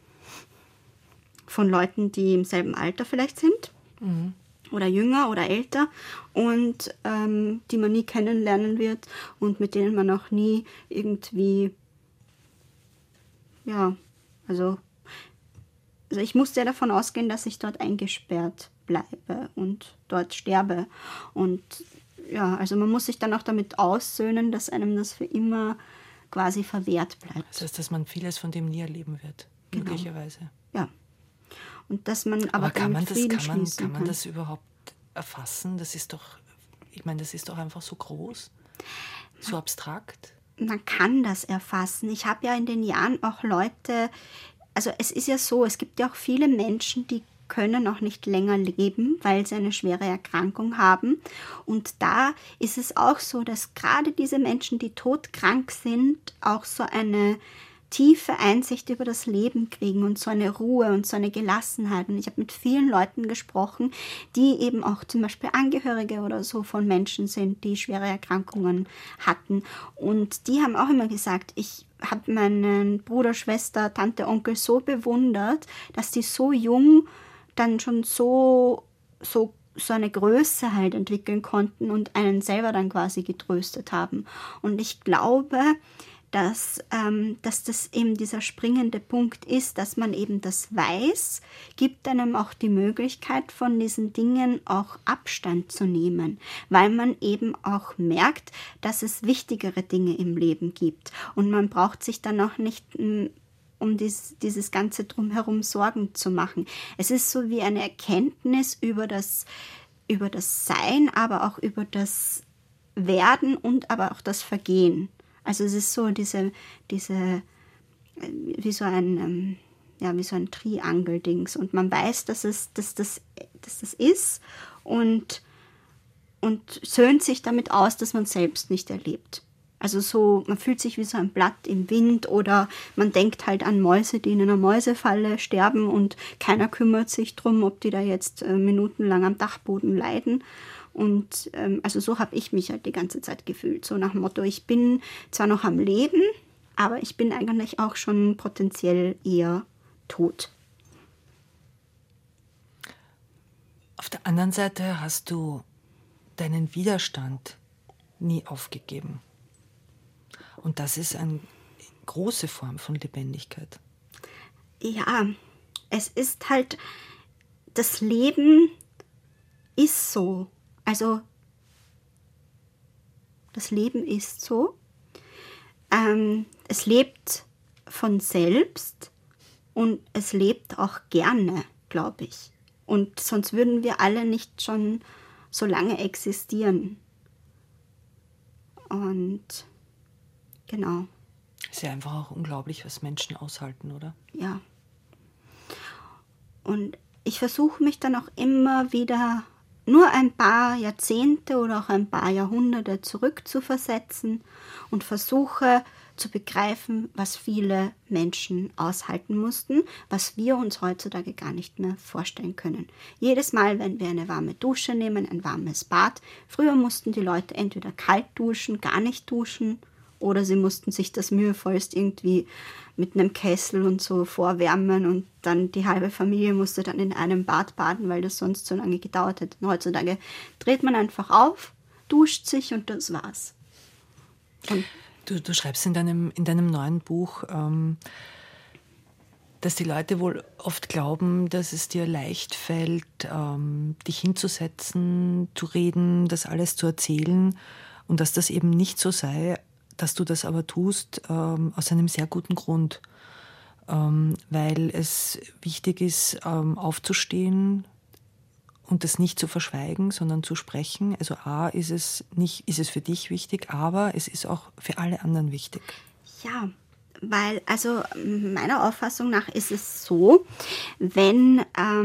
Von Leuten, die im selben Alter vielleicht sind. Mhm. Oder jünger oder älter und die man nie kennenlernen wird und mit denen man auch nie irgendwie, also ich musste ja davon ausgehen, dass ich dort eingesperrt bleibe und dort sterbe. Und ja, also man muss sich dann auch damit aussöhnen, dass einem das für immer quasi verwehrt bleibt. Das heißt, dass man vieles von dem nie erleben wird, möglicherweise. Ja. Und dass man aber kann man das überhaupt erfassen? Das ist doch einfach so groß, so abstrakt. Man kann das erfassen. Ich habe ja in den Jahren auch Leute, also es ist ja so, es gibt ja auch viele Menschen, die können auch nicht länger leben, weil sie eine schwere Erkrankung haben. Und da ist es auch so, dass gerade diese Menschen, die todkrank sind, auch so eine tiefe Einsicht über das Leben kriegen und so eine Ruhe und so eine Gelassenheit. Und ich habe mit vielen Leuten gesprochen, die eben auch zum Beispiel Angehörige oder so von Menschen sind, die schwere Erkrankungen hatten. Und die haben auch immer gesagt, ich habe meinen Bruder, Schwester, Tante, Onkel so bewundert, dass die so jung dann schon so eine Größe halt entwickeln konnten und einen selber dann quasi getröstet haben. Und ich glaube, dass das eben dieser springende Punkt ist, dass man eben das weiß, gibt einem auch die Möglichkeit, von diesen Dingen auch Abstand zu nehmen, weil man eben auch merkt, dass es wichtigere Dinge im Leben gibt. Und man braucht sich dann auch nicht um dieses Ganze drumherum Sorgen zu machen. Es ist so wie eine Erkenntnis über das Sein, aber auch über das Werden und aber auch das Vergehen. Also es ist so diese wie so ein Triangel-Dings. Und man weiß, dass das ist und söhnt sich damit aus, dass man selbst nicht erlebt. Also so, man fühlt sich wie so ein Blatt im Wind oder man denkt halt an Mäuse, die in einer Mäusefalle sterben und keiner kümmert sich drum, ob die da jetzt minutenlang am Dachboden leiden. Und also so habe ich mich halt die ganze Zeit gefühlt. So nach dem Motto, ich bin zwar noch am Leben, aber ich bin eigentlich auch schon potenziell eher tot. Auf der anderen Seite hast du deinen Widerstand nie aufgegeben. Und das ist eine große Form von Lebendigkeit. Ja, es ist halt, das Leben ist so. Also, das Leben ist so. Es lebt von selbst und es lebt auch gerne, glaube ich. Und sonst würden wir alle nicht schon so lange existieren. Und genau. Ist ja einfach auch unglaublich, was Menschen aushalten, oder? Ja. Und ich versuche mich dann auch immer wieder nur ein paar Jahrzehnte oder auch ein paar Jahrhunderte zurückzuversetzen und versuche zu begreifen, was viele Menschen aushalten mussten, was wir uns heutzutage gar nicht mehr vorstellen können. Jedes Mal, wenn wir eine warme Dusche nehmen, ein warmes Bad, früher mussten die Leute entweder kalt duschen, gar nicht duschen, oder sie mussten sich das mühevollst irgendwie mit einem Kessel und so vorwärmen und dann die halbe Familie musste dann in einem Bad baden, weil das sonst so lange gedauert hätte. Und heutzutage dreht man einfach auf, duscht sich und das war's. Und Du schreibst in deinem neuen Buch, dass die Leute wohl oft glauben, dass es dir leicht fällt, dich hinzusetzen, zu reden, das alles zu erzählen und dass das eben nicht so sei, dass du das aber tust aus einem sehr guten Grund, weil es wichtig ist, aufzustehen und das nicht zu verschweigen, sondern zu sprechen. Also ist es für dich wichtig, aber es ist auch für alle anderen wichtig. ja, weil, also meiner Auffassung nach ist es so, wenn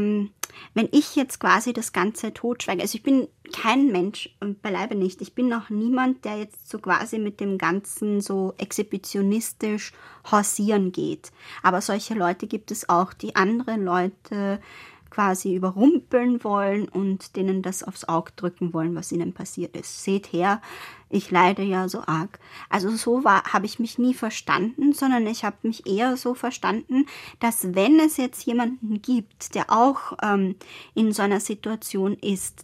ich jetzt quasi das Ganze totschweige, also ich bin kein Mensch, beileibe nicht, ich bin noch niemand, der jetzt so quasi mit dem Ganzen so exhibitionistisch hausieren geht. Aber solche Leute gibt es auch, die andere Leute quasi überrumpeln wollen und denen das aufs Auge drücken wollen, was ihnen passiert ist. Seht her, ich leide ja so arg. Also so habe ich mich nie verstanden, sondern ich habe mich eher so verstanden, dass wenn es jetzt jemanden gibt, der auch in so einer Situation ist,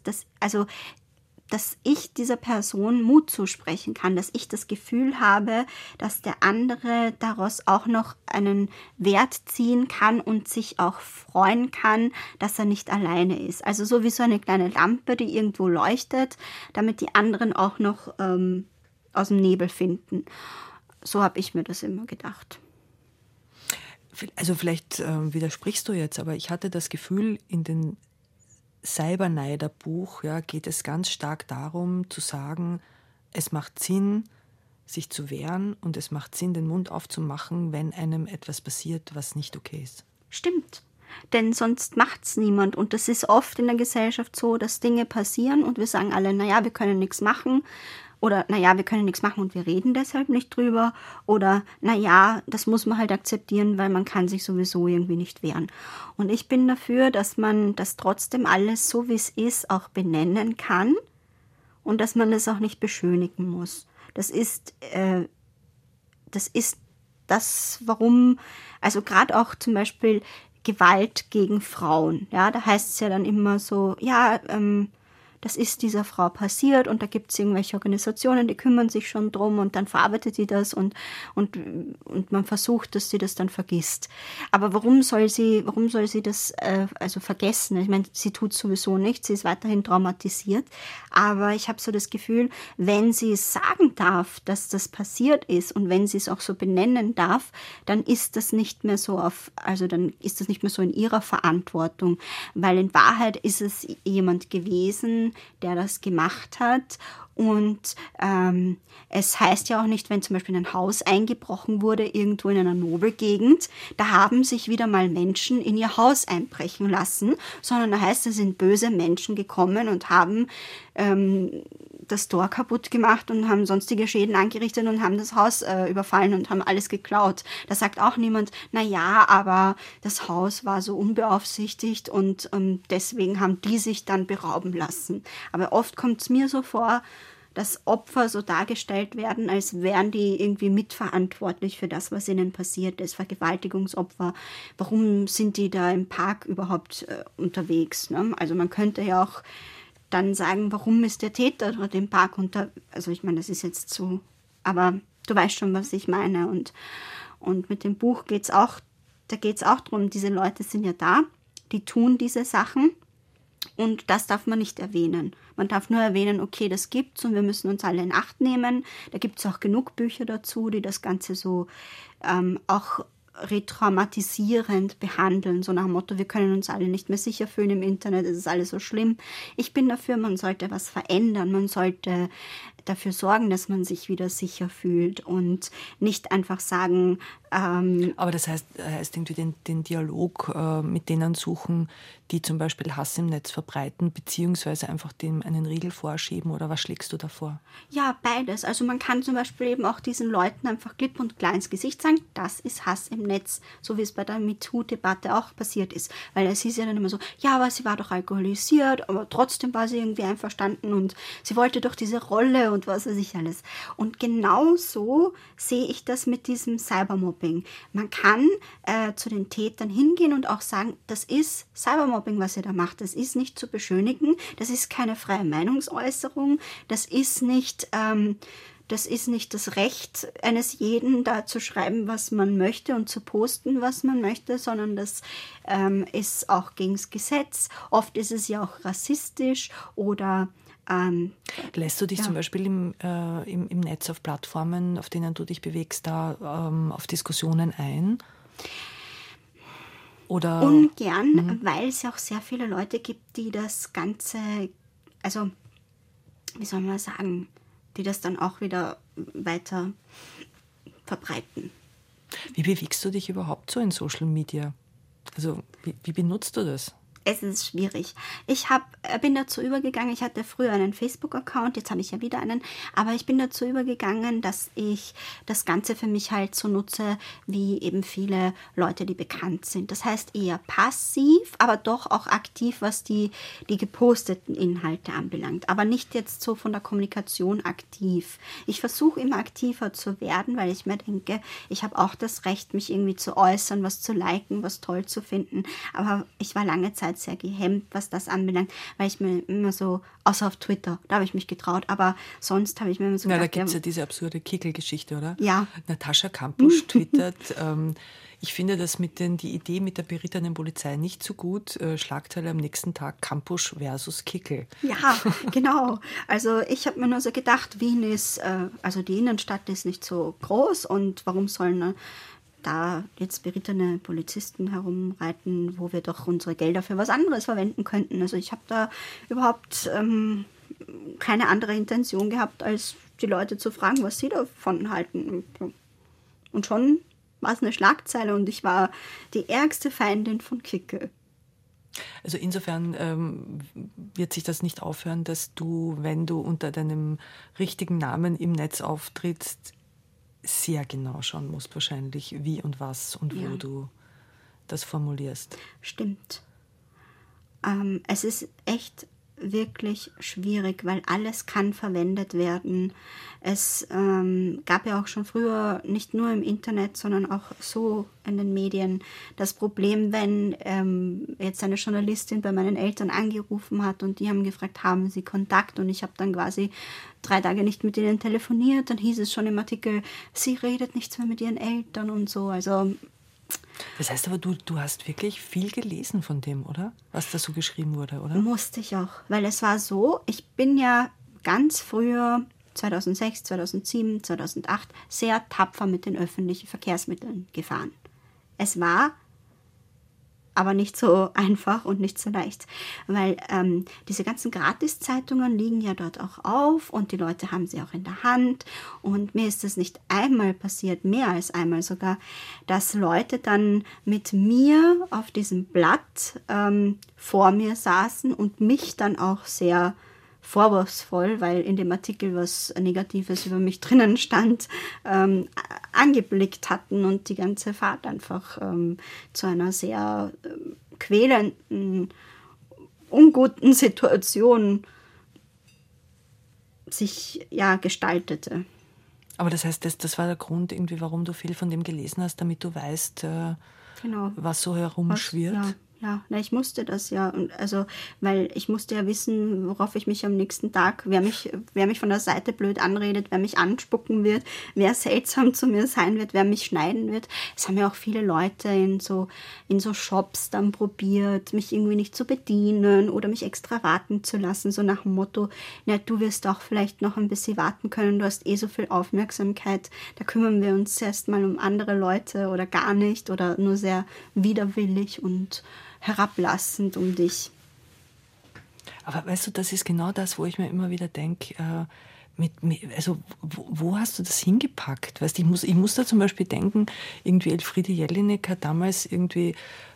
dass ich dieser Person Mut zusprechen kann, dass ich das Gefühl habe, dass der andere daraus auch noch einen Wert ziehen kann und sich auch freuen kann, dass er nicht alleine ist. Also so wie so eine kleine Lampe, die irgendwo leuchtet, damit die anderen auch noch aus dem Nebel finden. So habe ich mir das immer gedacht. Also vielleicht widersprichst du jetzt, aber ich hatte das Gefühl, in den Cyberneider-Buch geht es ganz stark darum zu sagen, es macht Sinn, sich zu wehren und es macht Sinn, den Mund aufzumachen, wenn einem etwas passiert, was nicht okay ist. Stimmt, denn sonst macht's niemand und das ist oft in der Gesellschaft so, dass Dinge passieren und wir sagen alle, naja, wir können nichts machen oder naja, wir können nichts machen und wir reden deshalb nicht drüber oder naja, das muss man halt akzeptieren, weil man kann sich sowieso irgendwie nicht wehren. Und ich bin dafür, dass man das trotzdem alles so, wie es ist, auch benennen kann und dass man das auch nicht beschönigen muss. Das ist das, warum, also gerade auch zum Beispiel Gewalt gegen Frauen, ja, da heißt es ja dann immer so, ja, das ist dieser Frau passiert und da gibt es irgendwelche Organisationen, die kümmern sich schon drum und dann verarbeitet die das und man versucht, dass sie das dann vergisst. Aber warum soll sie das also vergessen? Ich meine, sie tut sowieso nichts, sie ist weiterhin traumatisiert, aber ich habe so das Gefühl, wenn sie es sagen darf, dass das passiert ist und wenn sie es auch so benennen darf, dann ist das nicht mehr so in ihrer Verantwortung, weil in Wahrheit ist es jemand gewesen, der das gemacht hat. Und es heißt ja auch nicht, wenn zum Beispiel in ein Haus eingebrochen wurde, irgendwo in einer Nobelgegend, da haben sich wieder mal Menschen in ihr Haus einbrechen lassen, sondern da heißt, es sind böse Menschen gekommen und haben das Tor kaputt gemacht und haben sonstige Schäden angerichtet und haben das Haus überfallen und haben alles geklaut. Da sagt auch niemand, naja, aber das Haus war so unbeaufsichtigt und deswegen haben die sich dann berauben lassen. Aber oft kommt es mir so vor, dass Opfer so dargestellt werden, als wären die irgendwie mitverantwortlich für das, was ihnen passiert ist, Vergewaltigungsopfer. Warum sind die da im Park überhaupt unterwegs? Ne? Also man könnte ja auch dann sagen, warum ist der Täter dort im Park also ich meine, das ist jetzt so, aber du weißt schon, was ich meine. Und mit dem Buch geht es auch darum, diese Leute sind ja da, die tun diese Sachen und das darf man nicht erwähnen. Man darf nur erwähnen, okay, das gibt's und wir müssen uns alle in Acht nehmen. Da gibt es auch genug Bücher dazu, die das Ganze so auch retraumatisierend behandeln, so nach dem Motto, wir können uns alle nicht mehr sicher fühlen im Internet, es ist alles so schlimm. Ich bin dafür, man sollte was verändern, man sollte dafür sorgen, dass man sich wieder sicher fühlt und nicht einfach sagen... Aber das heißt irgendwie den Dialog mit denen suchen, die zum Beispiel Hass im Netz verbreiten, beziehungsweise einfach dem einen Riegel vorschieben, oder was schlägst du davor? Ja, beides. Also man kann zum Beispiel eben auch diesen Leuten einfach klipp und klar ins Gesicht sagen, das ist Hass im Netz, so wie es bei der MeToo-Debatte auch passiert ist. Weil es hieß ja dann immer so, ja, aber sie war doch alkoholisiert, aber trotzdem war sie irgendwie einverstanden und sie wollte doch diese Rolle und was weiß ich alles. Und genau so sehe ich das mit diesem Cybermobbing. Man kann zu den Tätern hingehen und auch sagen, das ist Cybermobbing, was ihr da macht. Das ist nicht zu beschönigen, das ist keine freie Meinungsäußerung, das ist nicht das Recht eines jeden, da zu schreiben, was man möchte und zu posten, was man möchte, sondern das ist auch gegen das Gesetz. Oft ist es ja auch rassistisch oder... Lässt du dich zum Beispiel im Netz auf Plattformen, auf denen du dich bewegst, da auf Diskussionen ein? Oder? Ungern, weil es ja auch sehr viele Leute gibt, die das Ganze, also wie soll man sagen, die das dann auch wieder weiter verbreiten. Wie bewegst du dich überhaupt so in Social Media? Also wie benutzt du das? Es ist schwierig. Ich bin dazu übergegangen, ich hatte früher einen Facebook-Account, jetzt habe ich ja wieder einen, aber ich bin dazu übergegangen, dass ich das Ganze für mich halt so nutze, wie eben viele Leute, die bekannt sind. Das heißt eher passiv, aber doch auch aktiv, was die geposteten Inhalte anbelangt. Aber nicht jetzt so von der Kommunikation aktiv. Ich versuche immer aktiver zu werden, weil ich mir denke, ich habe auch das Recht, mich irgendwie zu äußern, was zu liken, was toll zu finden. Aber ich war lange Zeit sehr gehemmt, was das anbelangt, weil ich mir immer so, außer auf Twitter, da habe ich mich getraut, aber sonst habe ich mir immer so gedacht... Da gibt es ja diese absurde Kickel-Geschichte, oder? Ja. Natascha Kampusch twittert, ich finde das die Idee mit der berittenen Polizei nicht so gut. Schlagzeile am nächsten Tag, Kampusch versus Kickel. Ja, genau. Also ich habe mir nur so gedacht, Wien ist, also die Innenstadt ist nicht so groß und warum sollen da jetzt berittene Polizisten herumreiten, wo wir doch unsere Gelder für was anderes verwenden könnten. Also ich habe da überhaupt keine andere Intention gehabt, als die Leute zu fragen, was sie davon halten. Und schon war es eine Schlagzeile und ich war die ärgste Feindin von Kickel. Also insofern wird sich das nicht aufhören, dass du, wenn du unter deinem richtigen Namen im Netz auftrittst, sehr genau schauen musst wahrscheinlich, wie und was und wo du das formulierst. Stimmt. Es ist echt wirklich schwierig, weil alles kann verwendet werden. Es gab ja auch schon früher, nicht nur im Internet, sondern auch so in den Medien, das Problem, wenn jetzt eine Journalistin bei meinen Eltern angerufen hat und die haben gefragt, haben sie Kontakt? Und ich habe dann quasi 3 Tage nicht mit ihnen telefoniert, dann hieß es schon im Artikel, sie redet nichts mehr mit ihren Eltern und so. Also das heißt aber, du hast wirklich viel gelesen von dem, oder? Was da so geschrieben wurde, oder? musste ich auch, weil es war so, ich bin ja ganz früher, 2006, 2007, 2008, sehr tapfer mit den öffentlichen Verkehrsmitteln gefahren. Es war aber nicht so einfach und nicht so leicht, weil diese ganzen Gratiszeitungen liegen ja dort auch auf und die Leute haben sie auch in der Hand und mir ist das nicht einmal passiert, mehr als einmal sogar, dass Leute dann mit mir auf diesem Blatt vor mir saßen und mich dann auch sehr vorwurfsvoll, weil in dem Artikel was Negatives über mich drinnen stand, angeblickt hatten und die ganze Fahrt einfach zu einer sehr quälenden, unguten Situation sich gestaltete. Aber das heißt, das war der Grund, irgendwie, warum du viel von dem gelesen hast, damit du weißt, Genau. was so herumschwirrt? Ja, ich musste das ja, also weil ich musste ja wissen, worauf ich mich am nächsten Tag, wer mich von der Seite blöd anredet, wer mich anspucken wird, wer seltsam zu mir sein wird, wer mich schneiden wird. Es haben ja auch viele Leute in so Shops dann probiert, mich irgendwie nicht zu bedienen oder mich extra warten zu lassen, so nach dem Motto, na, du wirst auch vielleicht noch ein bisschen warten können, du hast so viel Aufmerksamkeit, da kümmern wir uns erst mal um andere Leute oder gar nicht oder nur sehr widerwillig und herablassend um dich. Aber weißt du, das ist genau das, wo ich mir immer wieder denke, also wo hast du das hingepackt? Weißt, ich muss da zum Beispiel denken, irgendwie Elfriede Jelinek hat damals irgendwie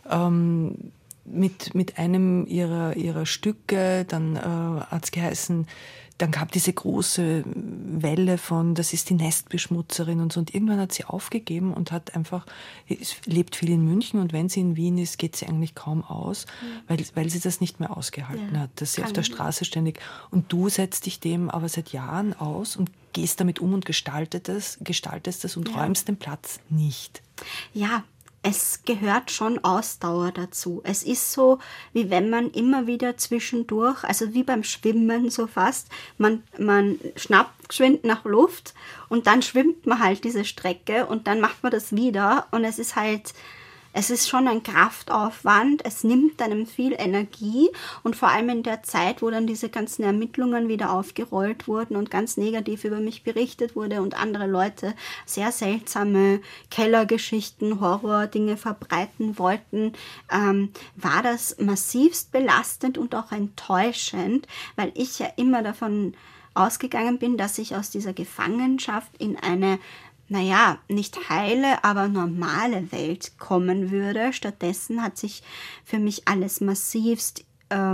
mit einem ihrer Stücke, dann hat es geheißen, dann gab diese große Welle von, das ist die Nestbeschmutzerin und so. Und irgendwann hat sie aufgegeben und hat einfach, lebt viel in München und wenn sie in Wien ist, geht sie eigentlich kaum aus, weil sie das nicht mehr ausgehalten hat, dass sie auf der Straße ständig. Und du setzt dich dem aber seit Jahren aus und gehst damit um und gestaltest es und räumst den Platz nicht. Ja, es gehört schon Ausdauer dazu. Es ist so, wie wenn man immer wieder zwischendurch, also wie beim Schwimmen so fast, man schnappt geschwind nach Luft und dann schwimmt man halt diese Strecke und dann macht man das wieder und es ist schon ein Kraftaufwand, es nimmt einem viel Energie und vor allem in der Zeit, wo dann diese ganzen Ermittlungen wieder aufgerollt wurden und ganz negativ über mich berichtet wurde und andere Leute sehr seltsame Kellergeschichten, Horror-Dinge verbreiten wollten, war das massivst belastend und auch enttäuschend, weil ich ja immer davon ausgegangen bin, dass ich aus dieser Gefangenschaft in eine nicht heile, aber normale Welt kommen würde. Stattdessen hat sich für mich alles massivst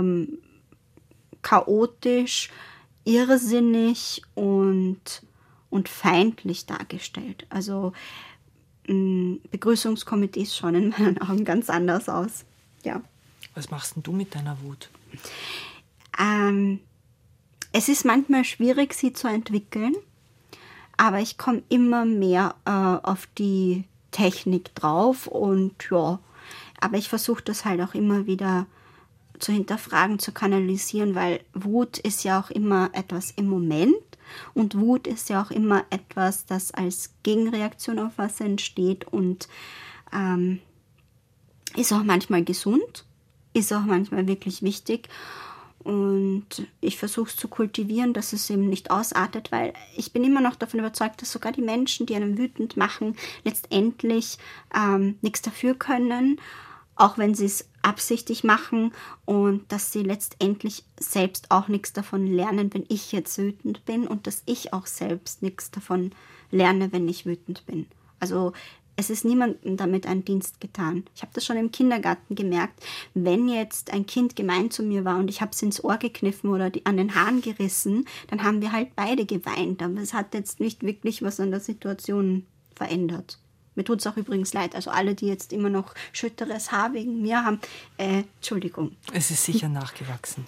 chaotisch, irrsinnig und feindlich dargestellt. Also Begrüßungskomitees schauen in meinen Augen ganz anders aus. Ja. Was machst denn du mit deiner Wut? Es ist manchmal schwierig, sie zu entwickeln. Aber ich komme immer mehr auf die Technik drauf und ja, aber ich versuche das halt auch immer wieder zu hinterfragen, zu kanalisieren, weil Wut ist ja auch immer etwas im Moment und Wut ist ja auch immer etwas, das als Gegenreaktion auf was entsteht und ist auch manchmal gesund, ist auch manchmal wirklich wichtig. Und ich versuche es zu kultivieren, dass es eben nicht ausartet, weil ich bin immer noch davon überzeugt, dass sogar die Menschen, die einen wütend machen, letztendlich nichts dafür können, auch wenn sie es absichtlich machen und dass sie letztendlich selbst auch nichts davon lernen, wenn ich jetzt wütend bin und dass ich auch selbst nichts davon lerne, wenn ich wütend bin. Also es ist niemandem damit ein Dienst getan. Ich habe das schon im Kindergarten gemerkt, wenn jetzt ein Kind gemein zu mir war und ich habe es ins Ohr gekniffen oder an den Haaren gerissen, dann haben wir halt beide geweint. Aber es hat jetzt nicht wirklich was an der Situation verändert. Mir tut es auch übrigens leid, also alle, die jetzt immer noch schütteres Haar wegen mir haben, Entschuldigung. Es ist sicher nachgewachsen.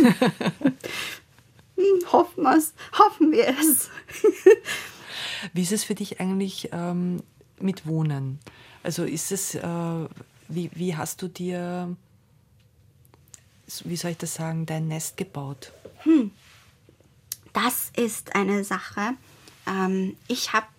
Hoffen wir es. Wie ist es für dich eigentlich mit Wohnen? Also ist es, wie hast du dir, wie soll ich das sagen, dein Nest gebaut? Das ist eine Sache. Ich habe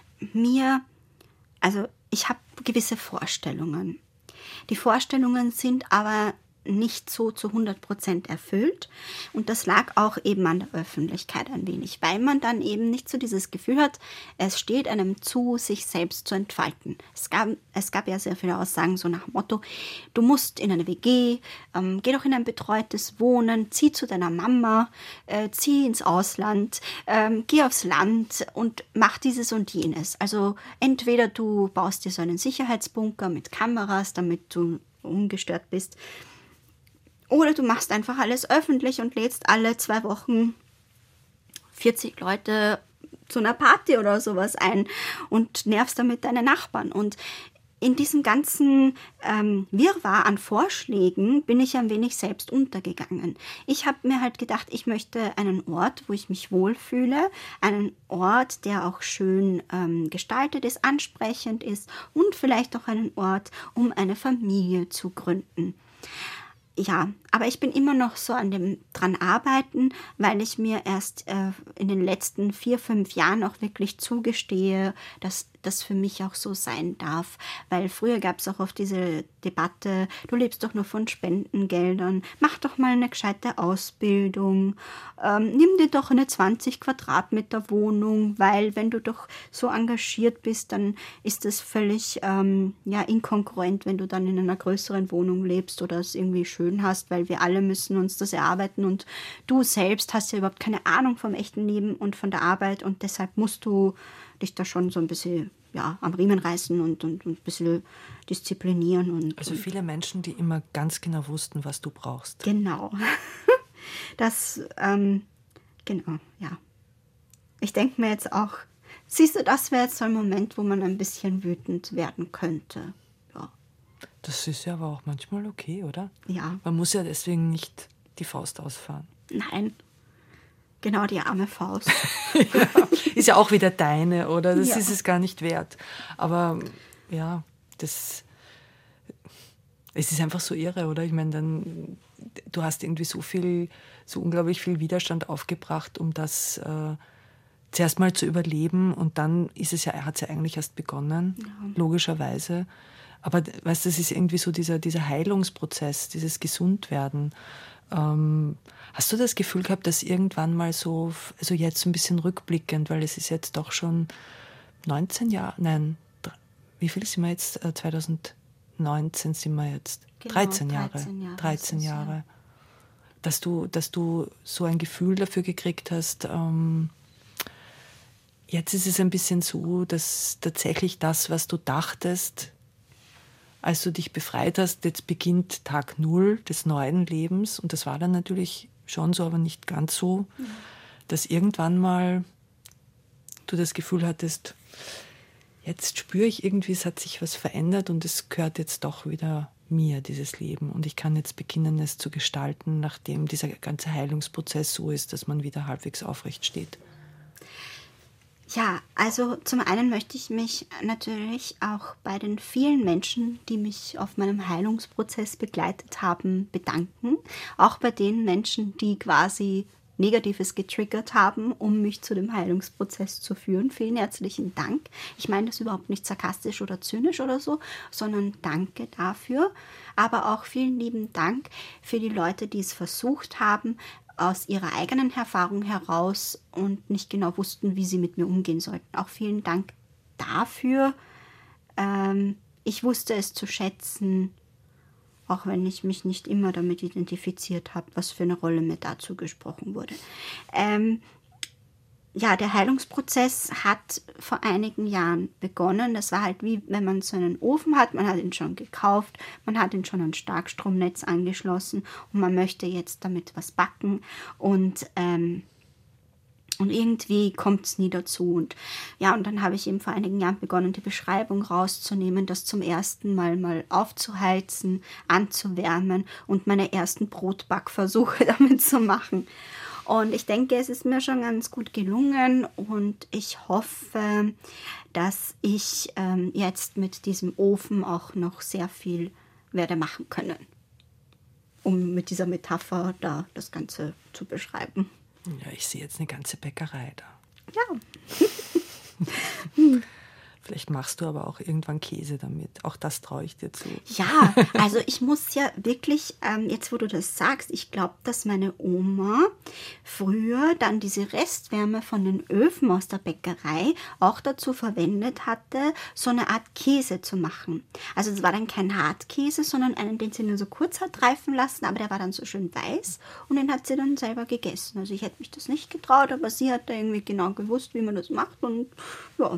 gewisse Vorstellungen. Die Vorstellungen sind aber nicht so zu 100% erfüllt. Und das lag auch eben an der Öffentlichkeit ein wenig, weil man dann eben nicht so dieses Gefühl hat, es steht einem zu, sich selbst zu entfalten. Es gab ja sehr viele Aussagen so nach dem Motto, du musst in eine WG, geh doch in ein betreutes Wohnen, zieh zu deiner Mama, zieh ins Ausland, geh aufs Land und mach dieses und jenes. Also entweder du baust dir so einen Sicherheitsbunker mit Kameras, damit du ungestört bist, oder du machst einfach alles öffentlich und lädst alle 2 Wochen 40 Leute zu einer Party oder sowas ein und nervst damit deine Nachbarn. Und in diesem ganzen Wirrwarr an Vorschlägen bin ich ein wenig selbst untergegangen. Ich habe mir halt gedacht, ich möchte einen Ort, wo ich mich wohlfühle, einen Ort, der auch schön gestaltet ist, ansprechend ist und vielleicht auch einen Ort, um eine Familie zu gründen. Ja, aber ich bin immer noch so an dem dran arbeiten, weil ich mir erst in den letzten 4-5 Jahren auch wirklich zugestehe, dass das für mich auch so sein darf. Weil früher gab es auch oft diese Debatte, du lebst doch nur von Spendengeldern, mach doch mal eine gescheite Ausbildung, nimm dir doch eine 20 Quadratmeter Wohnung, weil wenn du doch so engagiert bist, dann ist das völlig inkongruent, wenn du dann in einer größeren Wohnung lebst oder es irgendwie schön hast, weil wir alle müssen uns das erarbeiten und du selbst hast ja überhaupt keine Ahnung vom echten Leben und von der Arbeit und deshalb musst du dich da schon so ein bisschen am Riemen reißen und ein bisschen disziplinieren. Also viele Menschen, die immer ganz genau wussten, was du brauchst. Genau. Das, genau, ja. Ich denke mir jetzt auch, siehst du, das wäre jetzt so ein Moment, wo man ein bisschen wütend werden könnte. Ja. Das ist ja aber auch manchmal okay, oder? Ja. Man muss ja deswegen nicht die Faust ausfahren. Nein. Genau, die arme Faust. Ja, ist ja auch wieder deine, oder? Das Ja. ist es gar nicht wert. Aber ja, es ist einfach so irre, oder? Ich meine, du hast irgendwie so unglaublich viel Widerstand aufgebracht, um das zuerst mal zu überleben und dann hat es ja eigentlich erst begonnen, logischerweise. Aber weißt du, das ist irgendwie so dieser Heilungsprozess, dieses Gesundwerden. Hast du das Gefühl gehabt, dass irgendwann mal so, also jetzt ein bisschen rückblickend, weil es ist jetzt doch schon 19 Jahre, nein, wie viel sind wir jetzt? 2019 sind wir jetzt. Genau, 13 Jahre. 13 Jahre. Ja. Dass du so ein Gefühl dafür gekriegt hast, jetzt ist es ein bisschen so, dass tatsächlich das, was du dachtest, als du dich befreit hast, jetzt beginnt Tag 0 des neuen Lebens. Und das war dann natürlich schon so, aber nicht ganz so, dass irgendwann mal du das Gefühl hattest, jetzt spüre ich irgendwie, es hat sich was verändert und es gehört jetzt doch wieder mir, dieses Leben. Und ich kann jetzt beginnen, es zu gestalten, nachdem dieser ganze Heilungsprozess so ist, dass man wieder halbwegs aufrecht steht. Ja, also zum einen möchte ich mich natürlich auch bei den vielen Menschen, die mich auf meinem Heilungsprozess begleitet haben, bedanken. Auch bei den Menschen, die quasi Negatives getriggert haben, um mich zu dem Heilungsprozess zu führen. Vielen herzlichen Dank. Ich meine das überhaupt nicht sarkastisch oder zynisch oder so, sondern danke dafür. Aber auch vielen lieben Dank für die Leute, die es versucht haben, aus ihrer eigenen Erfahrung heraus und nicht genau wussten, wie sie mit mir umgehen sollten. Auch vielen Dank dafür. Ich wusste es zu schätzen, auch wenn ich mich nicht immer damit identifiziert habe, was für eine Rolle mir dazu gesprochen wurde. Der Heilungsprozess hat vor einigen Jahren begonnen. Das war halt wie, wenn man so einen Ofen hat, man hat ihn schon gekauft, man hat ihn schon an Starkstromnetz angeschlossen und man möchte jetzt damit was backen. Und Und irgendwie kommt es nie dazu. Und ja, und dann habe ich eben vor einigen Jahren begonnen, die Beschreibung rauszunehmen, das zum ersten Mal aufzuheizen, anzuwärmen und meine ersten Brotbackversuche damit zu machen. Und ich denke, es ist mir schon ganz gut gelungen und ich hoffe, dass ich jetzt mit diesem Ofen auch noch sehr viel werde machen können, um mit dieser Metapher da das Ganze zu beschreiben. Ja, ich sehe jetzt eine ganze Bäckerei da. Ja. Vielleicht machst du aber auch irgendwann Käse damit. Auch das traue ich dir zu. Ja, also ich muss ja wirklich, jetzt wo du das sagst, ich glaube, dass meine Oma früher dann diese Restwärme von den Öfen aus der Bäckerei auch dazu verwendet hatte, so eine Art Käse zu machen. Also es war dann kein Hartkäse, sondern einen, den sie nur so kurz hat reifen lassen, aber der war dann so schön weiß und den hat sie dann selber gegessen. Also ich hätte mich das nicht getraut, aber sie hat da irgendwie genau gewusst, wie man das macht und ja.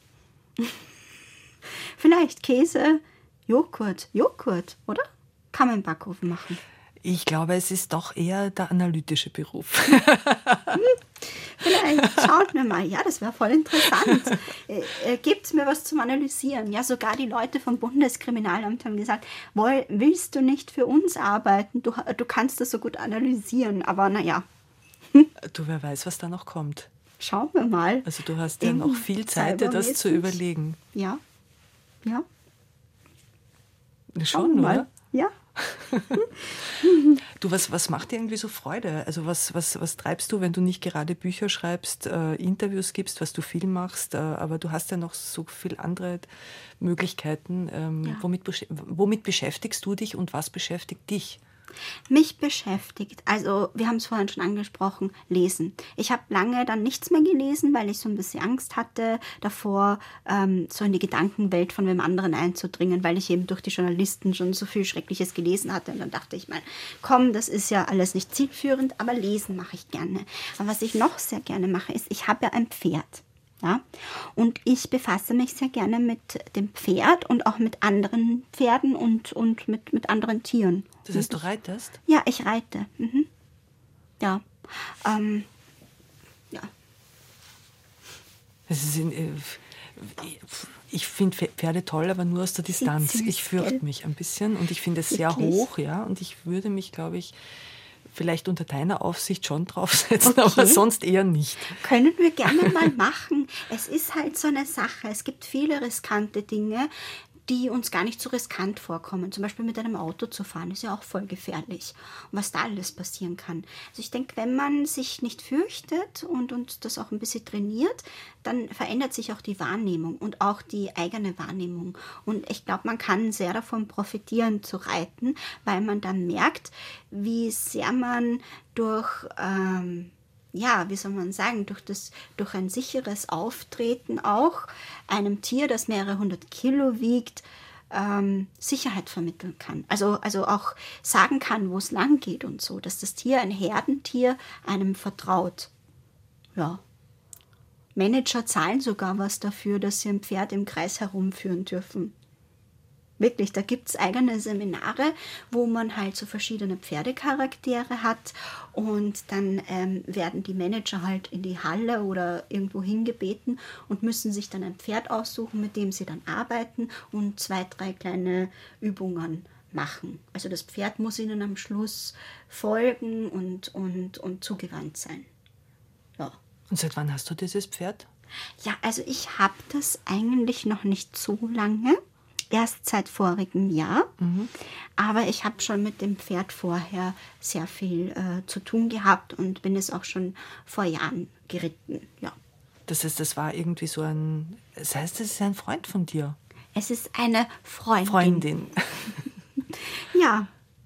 Vielleicht Käse, Joghurt, oder? Kann man im Backofen machen. Ich glaube, es ist doch eher der analytische Beruf. Vielleicht, schaut mir mal. Ja, das wäre voll interessant. Gebt mir was zum Analysieren. Ja, sogar die Leute vom Bundeskriminalamt haben gesagt, willst du nicht für uns arbeiten? Du kannst das so gut analysieren. Aber naja. Du, wer weiß, was da noch kommt. Schauen wir mal. Also du hast ja noch viel Zeit, dir das zu überlegen. Ja. Schon, oder? Ja. Du, was macht dir irgendwie so Freude? Also was treibst du, wenn du nicht gerade Bücher schreibst, Interviews gibst, was du viel machst, aber du hast ja noch so viele andere Möglichkeiten. Womit beschäftigst du dich und was beschäftigt dich? Mich beschäftigt, also wir haben es vorhin schon angesprochen, Lesen. Ich habe lange dann nichts mehr gelesen, weil ich so ein bisschen Angst hatte davor, so in die Gedankenwelt von wem anderen einzudringen, weil ich eben durch die Journalisten schon so viel Schreckliches gelesen hatte. Und dann dachte ich mal, komm, das ist ja alles nicht zielführend, aber lesen mache ich gerne. Aber was ich noch sehr gerne mache, ist, ich habe ja ein Pferd. Ja? Und ich befasse mich sehr gerne mit dem Pferd und auch mit anderen Pferden und mit anderen Tieren. Das heißt, du reitest? Ja, ich reite. Mhm. Ja. Ja. Ich finde Pferde toll, aber nur aus der Distanz. Ich fürchte mich ein bisschen und ich finde es sehr hoch, ja. Und ich würde mich, glaube ich, vielleicht unter deiner Aufsicht schon draufsetzen, aber sonst eher nicht. Können wir gerne mal machen. Es ist halt so eine Sache. Es gibt viele riskante Dinge, die uns gar nicht so riskant vorkommen. Zum Beispiel mit einem Auto zu fahren, ist ja auch voll gefährlich. Und was da alles passieren kann. Also ich denke, wenn man sich nicht fürchtet und das auch ein bisschen trainiert, dann verändert sich auch die Wahrnehmung und auch die eigene Wahrnehmung. Und ich glaube, man kann sehr davon profitieren zu reiten, weil man dann merkt, wie sehr man durch wie soll man sagen, durch ein sicheres Auftreten auch einem Tier, das mehrere 100 Kilo wiegt, Sicherheit vermitteln kann. Also auch sagen kann, wo es lang geht und so, dass das Tier, ein Herdentier, einem vertraut. Ja. Manager zahlen sogar was dafür, dass sie ein Pferd im Kreis herumführen dürfen. Wirklich, da gibt es eigene Seminare, wo man halt so verschiedene Pferdecharaktere hat und dann werden die Manager halt in die Halle oder irgendwo hingebeten und müssen sich dann ein Pferd aussuchen, mit dem sie dann arbeiten und 2, 3 kleine Übungen machen. Also das Pferd muss ihnen am Schluss folgen und zugewandt sein. Ja. Und seit wann hast du dieses Pferd? Ja, also ich habe das eigentlich noch nicht so lange. Erst seit vorigem Jahr, aber ich habe schon mit dem Pferd vorher sehr viel zu tun gehabt und bin es auch schon vor Jahren geritten, ja. Das heißt, das war irgendwie so das heißt, es ist ein Freund von dir? Es ist eine Freundin. Ja.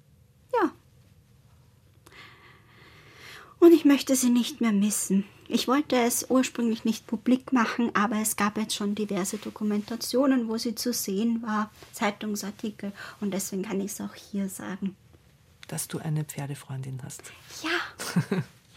Und ich möchte sie nicht mehr missen. Ich wollte es ursprünglich nicht publik machen, aber es gab jetzt schon diverse Dokumentationen, wo sie zu sehen war, Zeitungsartikel, und deswegen kann ich es auch hier sagen. Dass du eine Pferdefreundin hast. Ja.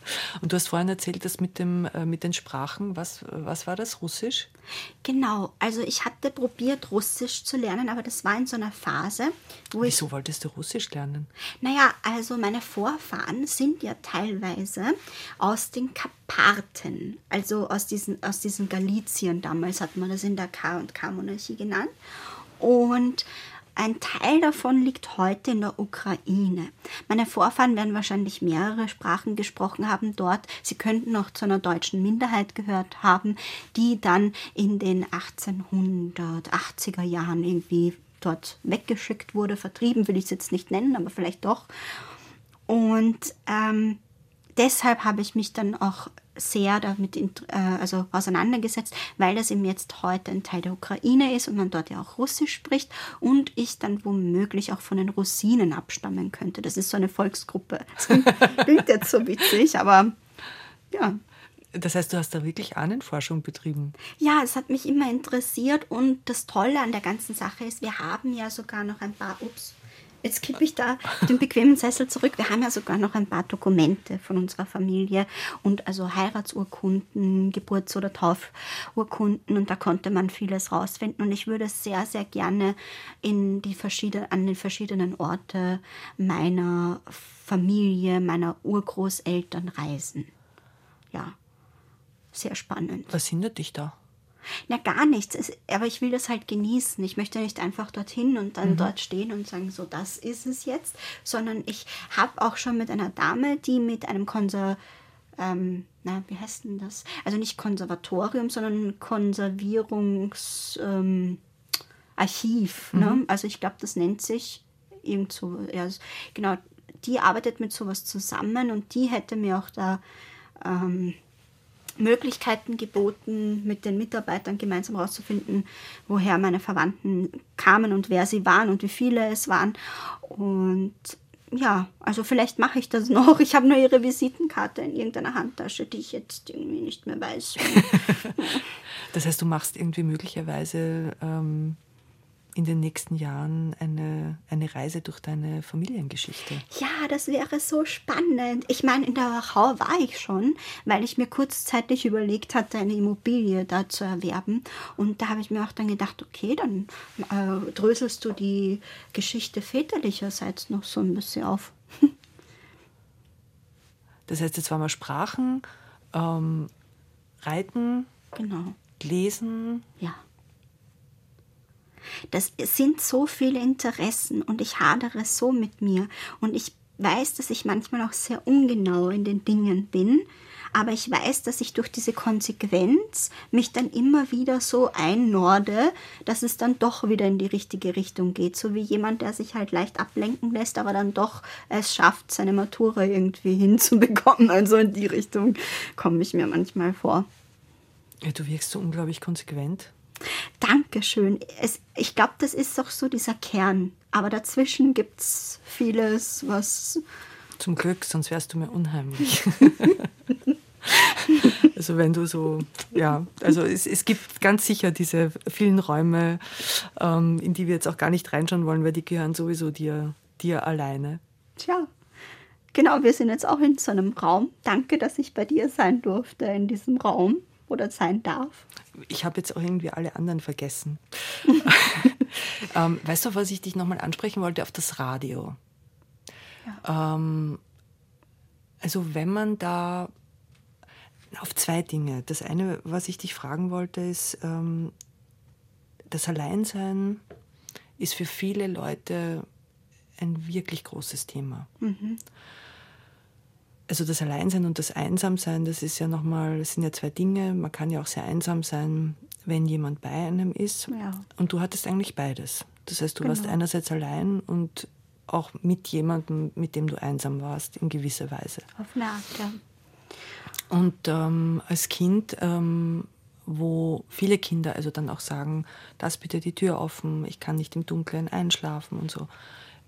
Und du hast vorhin erzählt, dass mit den Sprachen, was war das, Russisch? Genau, also ich hatte probiert, Russisch zu lernen, aber das war in so einer Phase, wo Wieso wolltest du Russisch lernen? Naja, also meine Vorfahren sind ja teilweise aus den Karpaten, also aus diesen Galizien, damals hat man das in der K&K-Monarchie genannt. Und ein Teil davon liegt heute in der Ukraine. Meine Vorfahren werden wahrscheinlich mehrere Sprachen gesprochen haben dort. Sie könnten noch zu einer deutschen Minderheit gehört haben, die dann in den 1880er Jahren irgendwie dort weggeschickt wurde, vertrieben, will ich es jetzt nicht nennen, aber vielleicht doch. Und deshalb habe ich mich dann auch sehr damit auseinandergesetzt, weil das eben jetzt heute ein Teil der Ukraine ist und man dort ja auch Russisch spricht und ich dann womöglich auch von den Russinen abstammen könnte. Das ist so eine Volksgruppe. Das klingt jetzt so witzig, aber ja. Das heißt, du hast da wirklich Ahnenforschung betrieben? Ja, es hat mich immer interessiert und das Tolle an der ganzen Sache ist, wir haben ja sogar noch ein paar, jetzt kippe ich da den bequemen Sessel zurück. Wir haben ja sogar noch ein paar Dokumente von unserer Familie und also Heiratsurkunden, Geburts- oder Taufurkunden und da konnte man vieles rausfinden und ich würde sehr, sehr gerne an die verschiedenen Orte meiner Familie, meiner Urgroßeltern reisen. Ja, sehr spannend. Was hindert dich da? Na, gar nichts. Aber ich will das halt genießen. Ich möchte nicht einfach dorthin und dann dort stehen und sagen, so, das ist es jetzt. Sondern ich habe auch schon mit einer Dame, die mit einem wie heißt denn das? Also nicht Konservatorium, sondern Konservierungsarchiv. Ne? Also ich glaube, das nennt sich irgend so. Ja, genau, die arbeitet mit sowas zusammen und die hätte mir auch da Möglichkeiten geboten, mit den Mitarbeitern gemeinsam herauszufinden, woher meine Verwandten kamen und wer sie waren und wie viele es waren. Und ja, also vielleicht mache ich das noch. Ich habe nur ihre Visitenkarte in irgendeiner Handtasche, die ich jetzt irgendwie nicht mehr weiß. Das heißt, du machst irgendwie möglicherweise in den nächsten Jahren eine Reise durch deine Familiengeschichte. Ja, das wäre so spannend. Ich meine, in der Wachau war ich schon, weil ich mir kurzzeitig überlegt hatte, eine Immobilie da zu erwerben. Und da habe ich mir auch dann gedacht, okay, dann dröselst du die Geschichte väterlicherseits noch so ein bisschen auf. Das heißt, jetzt waren wir Sprachen, Reiten, genau. Lesen. Ja. Das sind so viele Interessen und ich hadere so mit mir. Und ich weiß, dass ich manchmal auch sehr ungenau in den Dingen bin. Aber ich weiß, dass ich durch diese Konsequenz mich dann immer wieder so einnorde, dass es dann doch wieder in die richtige Richtung geht. So wie jemand, der sich halt leicht ablenken lässt, aber dann doch es schafft, seine Matura irgendwie hinzubekommen. Also in die Richtung komme ich mir manchmal vor. Ja, du wirkst so unglaublich konsequent. Dankeschön. Ich glaube, das ist doch so dieser Kern. Aber dazwischen gibt es vieles, was... Zum Glück, sonst wärst du mir unheimlich. Also wenn du so, ja, also es gibt ganz sicher diese vielen Räume, in die wir jetzt auch gar nicht reinschauen wollen, weil die gehören sowieso dir alleine. Tja, genau, wir sind jetzt auch in so einem Raum. Danke, dass ich bei dir sein durfte in diesem Raum oder sein darf. Ich habe jetzt auch irgendwie alle anderen vergessen. Weißt du, was ich dich nochmal ansprechen wollte? Auf das Radio. Ja. Also wenn man da auf zwei Dinge. Das eine, was ich dich fragen wollte, ist, das Alleinsein ist für viele Leute ein wirklich großes Thema. Mhm. Also das Alleinsein und das Einsamsein, das ist ja nochmal, das sind ja zwei Dinge. Man kann ja auch sehr einsam sein, wenn jemand bei einem ist. Ja. Und du hattest eigentlich beides. Das heißt, du warst einerseits allein und auch mit jemandem, mit dem du einsam warst, in gewisser Weise. Auf eine Art, ja. Und als Kind, wo viele Kinder also dann auch sagen, lass bitte die Tür offen, ich kann nicht im Dunkeln einschlafen und so.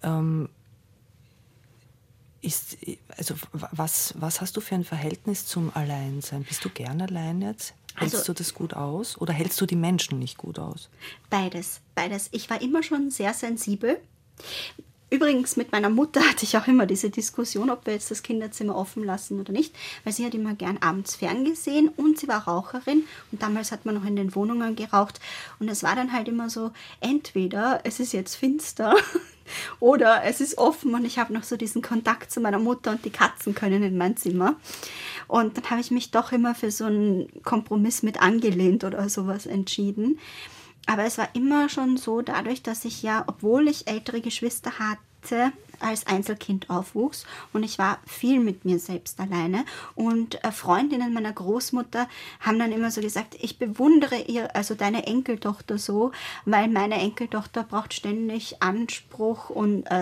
Was hast du für ein Verhältnis zum Alleinsein? Bist du gern allein jetzt? Hältst du das gut aus oder hältst du die Menschen nicht gut aus? Beides. Ich war immer schon sehr sensibel. Übrigens, mit meiner Mutter hatte ich auch immer diese Diskussion, ob wir jetzt das Kinderzimmer offen lassen oder nicht, weil sie hat immer gern abends ferngesehen und sie war Raucherin und damals hat man noch in den Wohnungen geraucht und es war dann halt immer so, entweder es ist jetzt finster oder es ist offen und ich habe noch so diesen Kontakt zu meiner Mutter und die Katzen können in mein Zimmer. Und dann habe ich mich doch immer für so einen Kompromiss mit angelehnt oder sowas entschieden. Aber es war immer schon so, dadurch, dass ich ja, obwohl ich ältere Geschwister hatte, als Einzelkind aufwuchs und ich war viel mit mir selbst alleine und Freundinnen meiner Großmutter haben dann immer so gesagt, ich bewundere deine Enkeltochter so, weil meine Enkeltochter braucht ständig Ansprache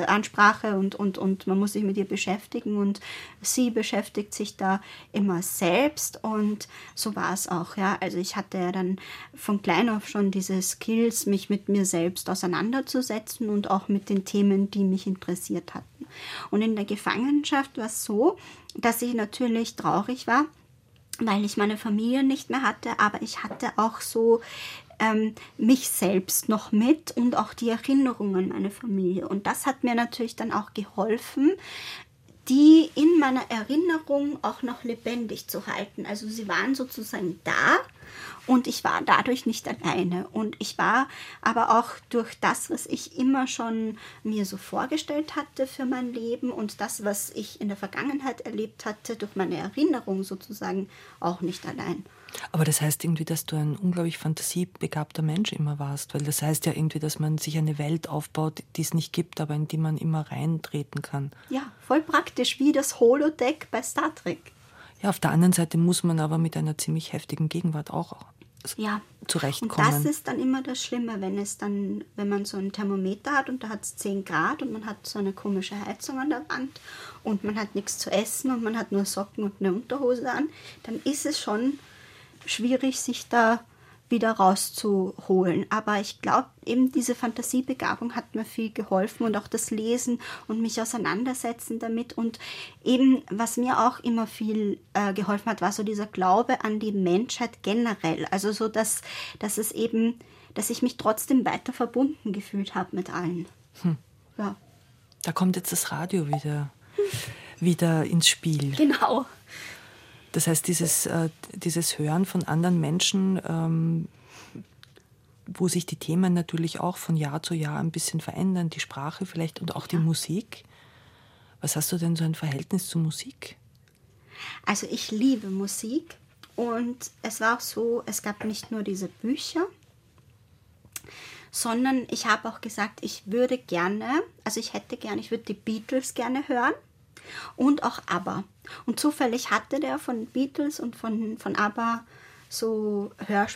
und man muss sich mit ihr beschäftigen und sie beschäftigt sich da immer selbst und so war es auch, ja. Also ich hatte ja dann von klein auf schon diese Skills, mich mit mir selbst auseinanderzusetzen und auch mit den Themen, die mich interessiert hatten. Und in der Gefangenschaft war es so, dass ich natürlich traurig war, weil ich meine Familie nicht mehr hatte, aber ich hatte auch so mich selbst noch mit und auch die Erinnerungen an meine Familie. Und das hat mir natürlich dann auch geholfen, die in meiner Erinnerung auch noch lebendig zu halten. Also sie waren sozusagen da und ich war dadurch nicht alleine. Und ich war aber auch durch das, was ich immer schon mir so vorgestellt hatte für mein Leben und das, was ich in der Vergangenheit erlebt hatte, durch meine Erinnerung sozusagen auch nicht allein. Aber das heißt irgendwie, dass du ein unglaublich fantasiebegabter Mensch immer warst, weil das heißt ja irgendwie, dass man sich eine Welt aufbaut, die es nicht gibt, aber in die man immer reintreten kann. Ja, voll praktisch, wie das Holodeck bei Star Trek. Ja, auf der anderen Seite muss man aber mit einer ziemlich heftigen Gegenwart auch zurechtkommen. Und das ist dann immer das Schlimme, wenn man so ein Thermometer hat und da hat es 10 Grad und man hat so eine komische Heizung an der Wand und man hat nichts zu essen und man hat nur Socken und eine Unterhose an, dann ist es schon schwierig, sich da wieder rauszuholen. Aber ich glaube, eben diese Fantasiebegabung hat mir viel geholfen und auch das Lesen und mich auseinandersetzen damit. Und eben, was mir auch immer viel geholfen hat, war so dieser Glaube an die Menschheit generell. Also so, dass ich mich trotzdem weiter verbunden gefühlt habe mit allen. Ja. Da kommt jetzt das Radio wieder ins Spiel. Genau. Das heißt, dieses Hören von anderen Menschen, wo sich die Themen natürlich auch von Jahr zu Jahr ein bisschen verändern, die Sprache vielleicht und auch die Musik. Was hast du denn so ein Verhältnis zu Musik? Also ich liebe Musik und es war auch so, es gab nicht nur diese Bücher, sondern ich habe auch gesagt, ich würde die Beatles gerne hören. Und auch ABBA. Und zufällig hatte der von Beatles und von ABBA so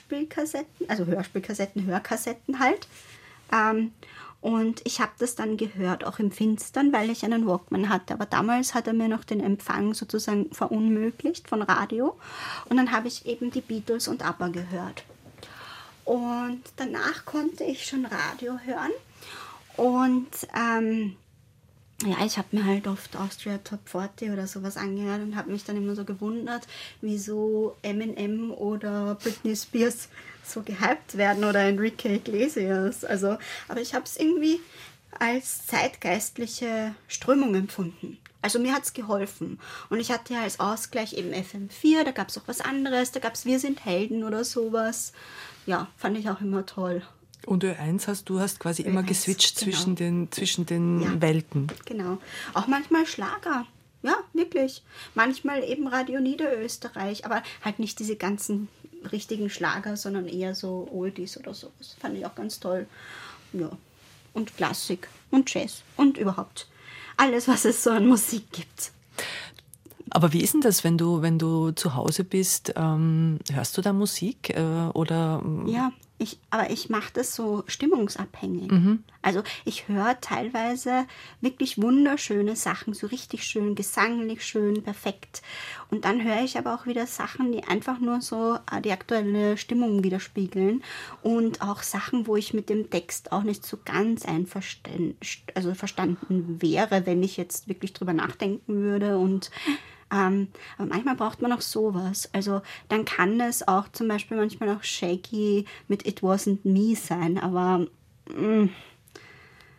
Hörkassetten halt. Und ich habe das dann gehört, auch im Finstern, weil ich einen Walkman hatte. Aber damals hat er mir noch den Empfang sozusagen verunmöglicht von Radio. Und dann habe ich eben die Beatles und ABBA gehört. Und danach konnte ich schon Radio hören. Und ich habe mir halt oft Austria Top 40 oder sowas angehört und habe mich dann immer so gewundert, wieso Eminem oder Britney Spears so gehypt werden oder Enrique Iglesias. Aber ich habe es irgendwie als zeitgeistliche Strömung empfunden. Also mir hat es geholfen. Und ich hatte ja als Ausgleich eben FM4, da gab es auch was anderes, da gab es Wir sind Helden oder sowas. Ja, fand ich auch immer toll. Und Ö1 du hast quasi immer geswitcht, genau, zwischen den Welten. Genau. Auch manchmal Schlager. Ja, wirklich. Manchmal eben Radio Niederösterreich, aber halt nicht diese ganzen richtigen Schlager, sondern eher so Oldies oder so. Das fand ich auch ganz toll. Ja. Und Klassik und Jazz und überhaupt alles, was es so an Musik gibt. Aber wie ist denn das, wenn du zu Hause bist? Hörst du da Musik? Oder? Ja. Aber ich mache das so stimmungsabhängig. Also ich höre teilweise wirklich wunderschöne Sachen, so richtig schön, gesanglich schön, perfekt. Und dann höre ich aber auch wieder Sachen, die einfach nur so die aktuelle Stimmung widerspiegeln. Und auch Sachen, wo ich mit dem Text auch nicht so ganz verstanden wäre, wenn ich jetzt wirklich drüber nachdenken würde. Aber manchmal braucht man auch sowas. Also dann kann es auch zum Beispiel manchmal auch shaky mit It Wasn't Me sein. Aber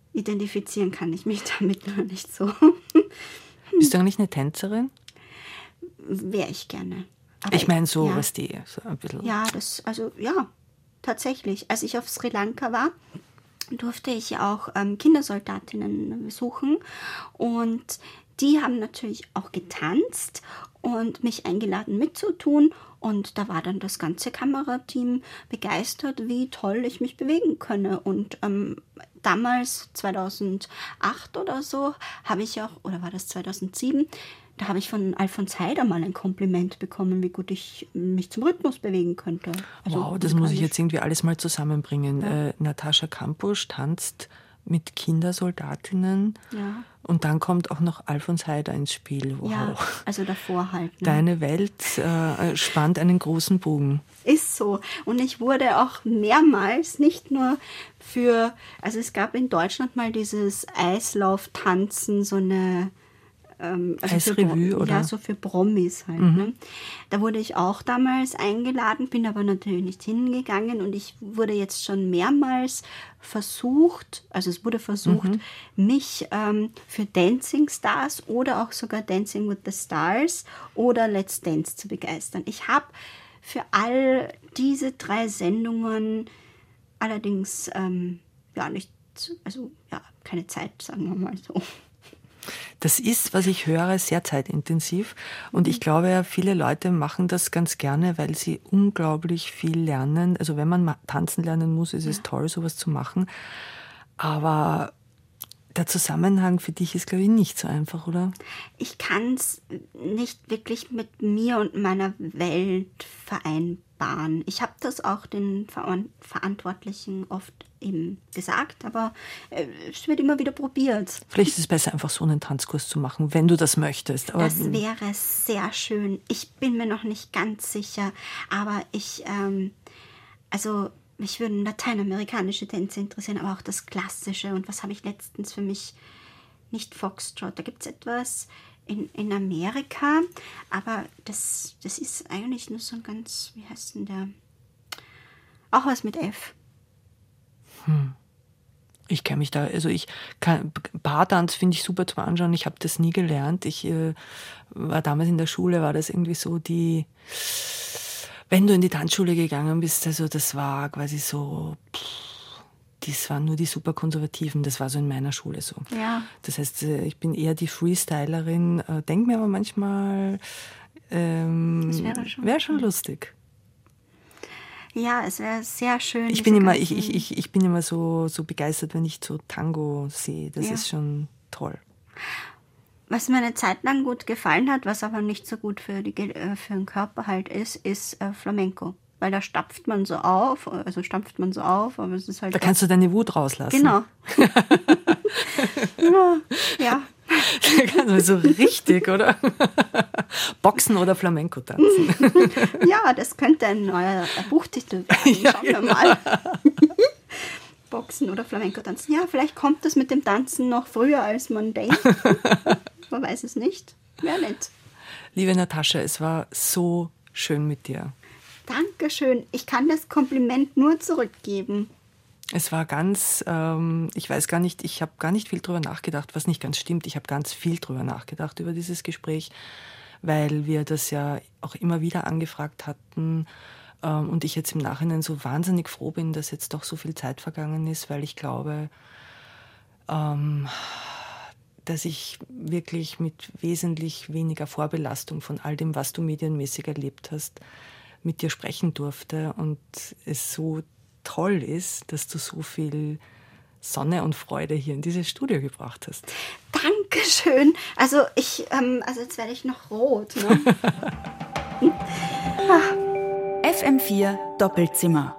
identifizieren kann ich mich damit noch nicht so. Bist du eigentlich eine Tänzerin? Wäre ich gerne. Aber Ich meine so, ja. was die so ein bisschen... Ja, tatsächlich. Als ich auf Sri Lanka war, durfte ich auch Kindersoldatinnen besuchen und die haben natürlich auch getanzt und mich eingeladen mitzutun und da war dann das ganze Kamerateam begeistert, wie toll ich mich bewegen könne und damals, 2008 oder so, habe ich auch, oder war das 2007, da habe ich von Alfons Heider mal ein Kompliment bekommen, wie gut ich mich zum Rhythmus bewegen könnte. Also, wow, das muss ich jetzt irgendwie alles mal zusammenbringen. Ja. Natascha Kampusch tanzt mit Kindersoldatinnen und dann kommt auch noch Alfons Heider ins Spiel. Wow. Ja, also davor halt. Ne? Deine Welt spannt einen großen Bogen. Ist so. Und ich wurde auch mehrmals, nicht nur für, also es gab in Deutschland mal dieses Eislauftanzen, so eine Eisrevue, oder? Ja, so für Promis halt. Ne? Da wurde ich auch damals eingeladen, bin aber natürlich nicht hingegangen und ich wurde jetzt schon mehrmals versucht, mich für Dancing Stars oder auch sogar Dancing with the Stars oder Let's Dance zu begeistern. Ich habe für all diese 3 Sendungen allerdings keine Zeit, sagen wir mal so. Das ist, was ich höre, sehr zeitintensiv und ich glaube, viele Leute machen das ganz gerne, weil sie unglaublich viel lernen. Also wenn man tanzen lernen muss, ist es toll, sowas zu machen. Aber der Zusammenhang für dich ist, glaube ich, nicht so einfach, oder? Ich kann es nicht wirklich mit mir und meiner Welt vereinbaren. Ich habe das auch den Verantwortlichen oft eben gesagt, aber es wird immer wieder probiert. Vielleicht ist es besser, einfach so einen Tanzkurs zu machen, wenn du das möchtest. Aber das wäre sehr schön. Ich bin mir noch nicht ganz sicher, aber mich würden lateinamerikanische Tänze interessieren, aber auch das Klassische. Und was habe ich letztens für mich? Nicht Foxtrot, da gibt es etwas in Amerika, aber das ist eigentlich nur so ein ganz, wie heißt denn der? Auch was mit F. Ich kenne mich da, also Bartanz finde ich super zum Anschauen, ich habe das nie gelernt. Ich war damals in der Schule, war das irgendwie so wenn du in die Tanzschule gegangen bist, also das war quasi so, das waren nur die super Konservativen, das war so in meiner Schule so. Ja. Das heißt, ich bin eher die Freestylerin, denke mir aber manchmal, das wäre schon lustig. Ja, es wäre sehr schön. Ich bin immer so begeistert, wenn ich so Tango sehe. Das ist schon toll. Was mir eine Zeit lang gut gefallen hat, was aber nicht so gut für den Körper halt ist Flamenco. Weil da stampft man so auf, aber es ist halt... Da kannst du deine Wut rauslassen. Genau. Ja. So richtig, oder? Boxen oder Flamenco tanzen. Ja, das könnte ein neuer Buchtitel werden. Schauen wir mal. Boxen oder Flamenco tanzen. Ja, vielleicht kommt das mit dem Tanzen noch früher, als man denkt. Man weiß es nicht. Wäre nett. Liebe Natascha, es war so schön mit dir. Dankeschön. Ich kann das Kompliment nur zurückgeben. Es war ganz, ich weiß gar nicht, ich habe gar nicht viel drüber nachgedacht, was nicht ganz stimmt. Ich habe ganz viel drüber nachgedacht über dieses Gespräch, weil wir das ja auch immer wieder angefragt hatten und ich jetzt im Nachhinein so wahnsinnig froh bin, dass jetzt doch so viel Zeit vergangen ist, weil ich glaube, dass ich wirklich mit wesentlich weniger Vorbelastung von all dem, was du medienmäßig erlebt hast, mit dir sprechen durfte und es so toll ist, dass du so viel Sonne und Freude hier in dieses Studio gebracht hast. Dankeschön. Also jetzt werde ich noch rot. Ne? FM4 Doppelzimmer.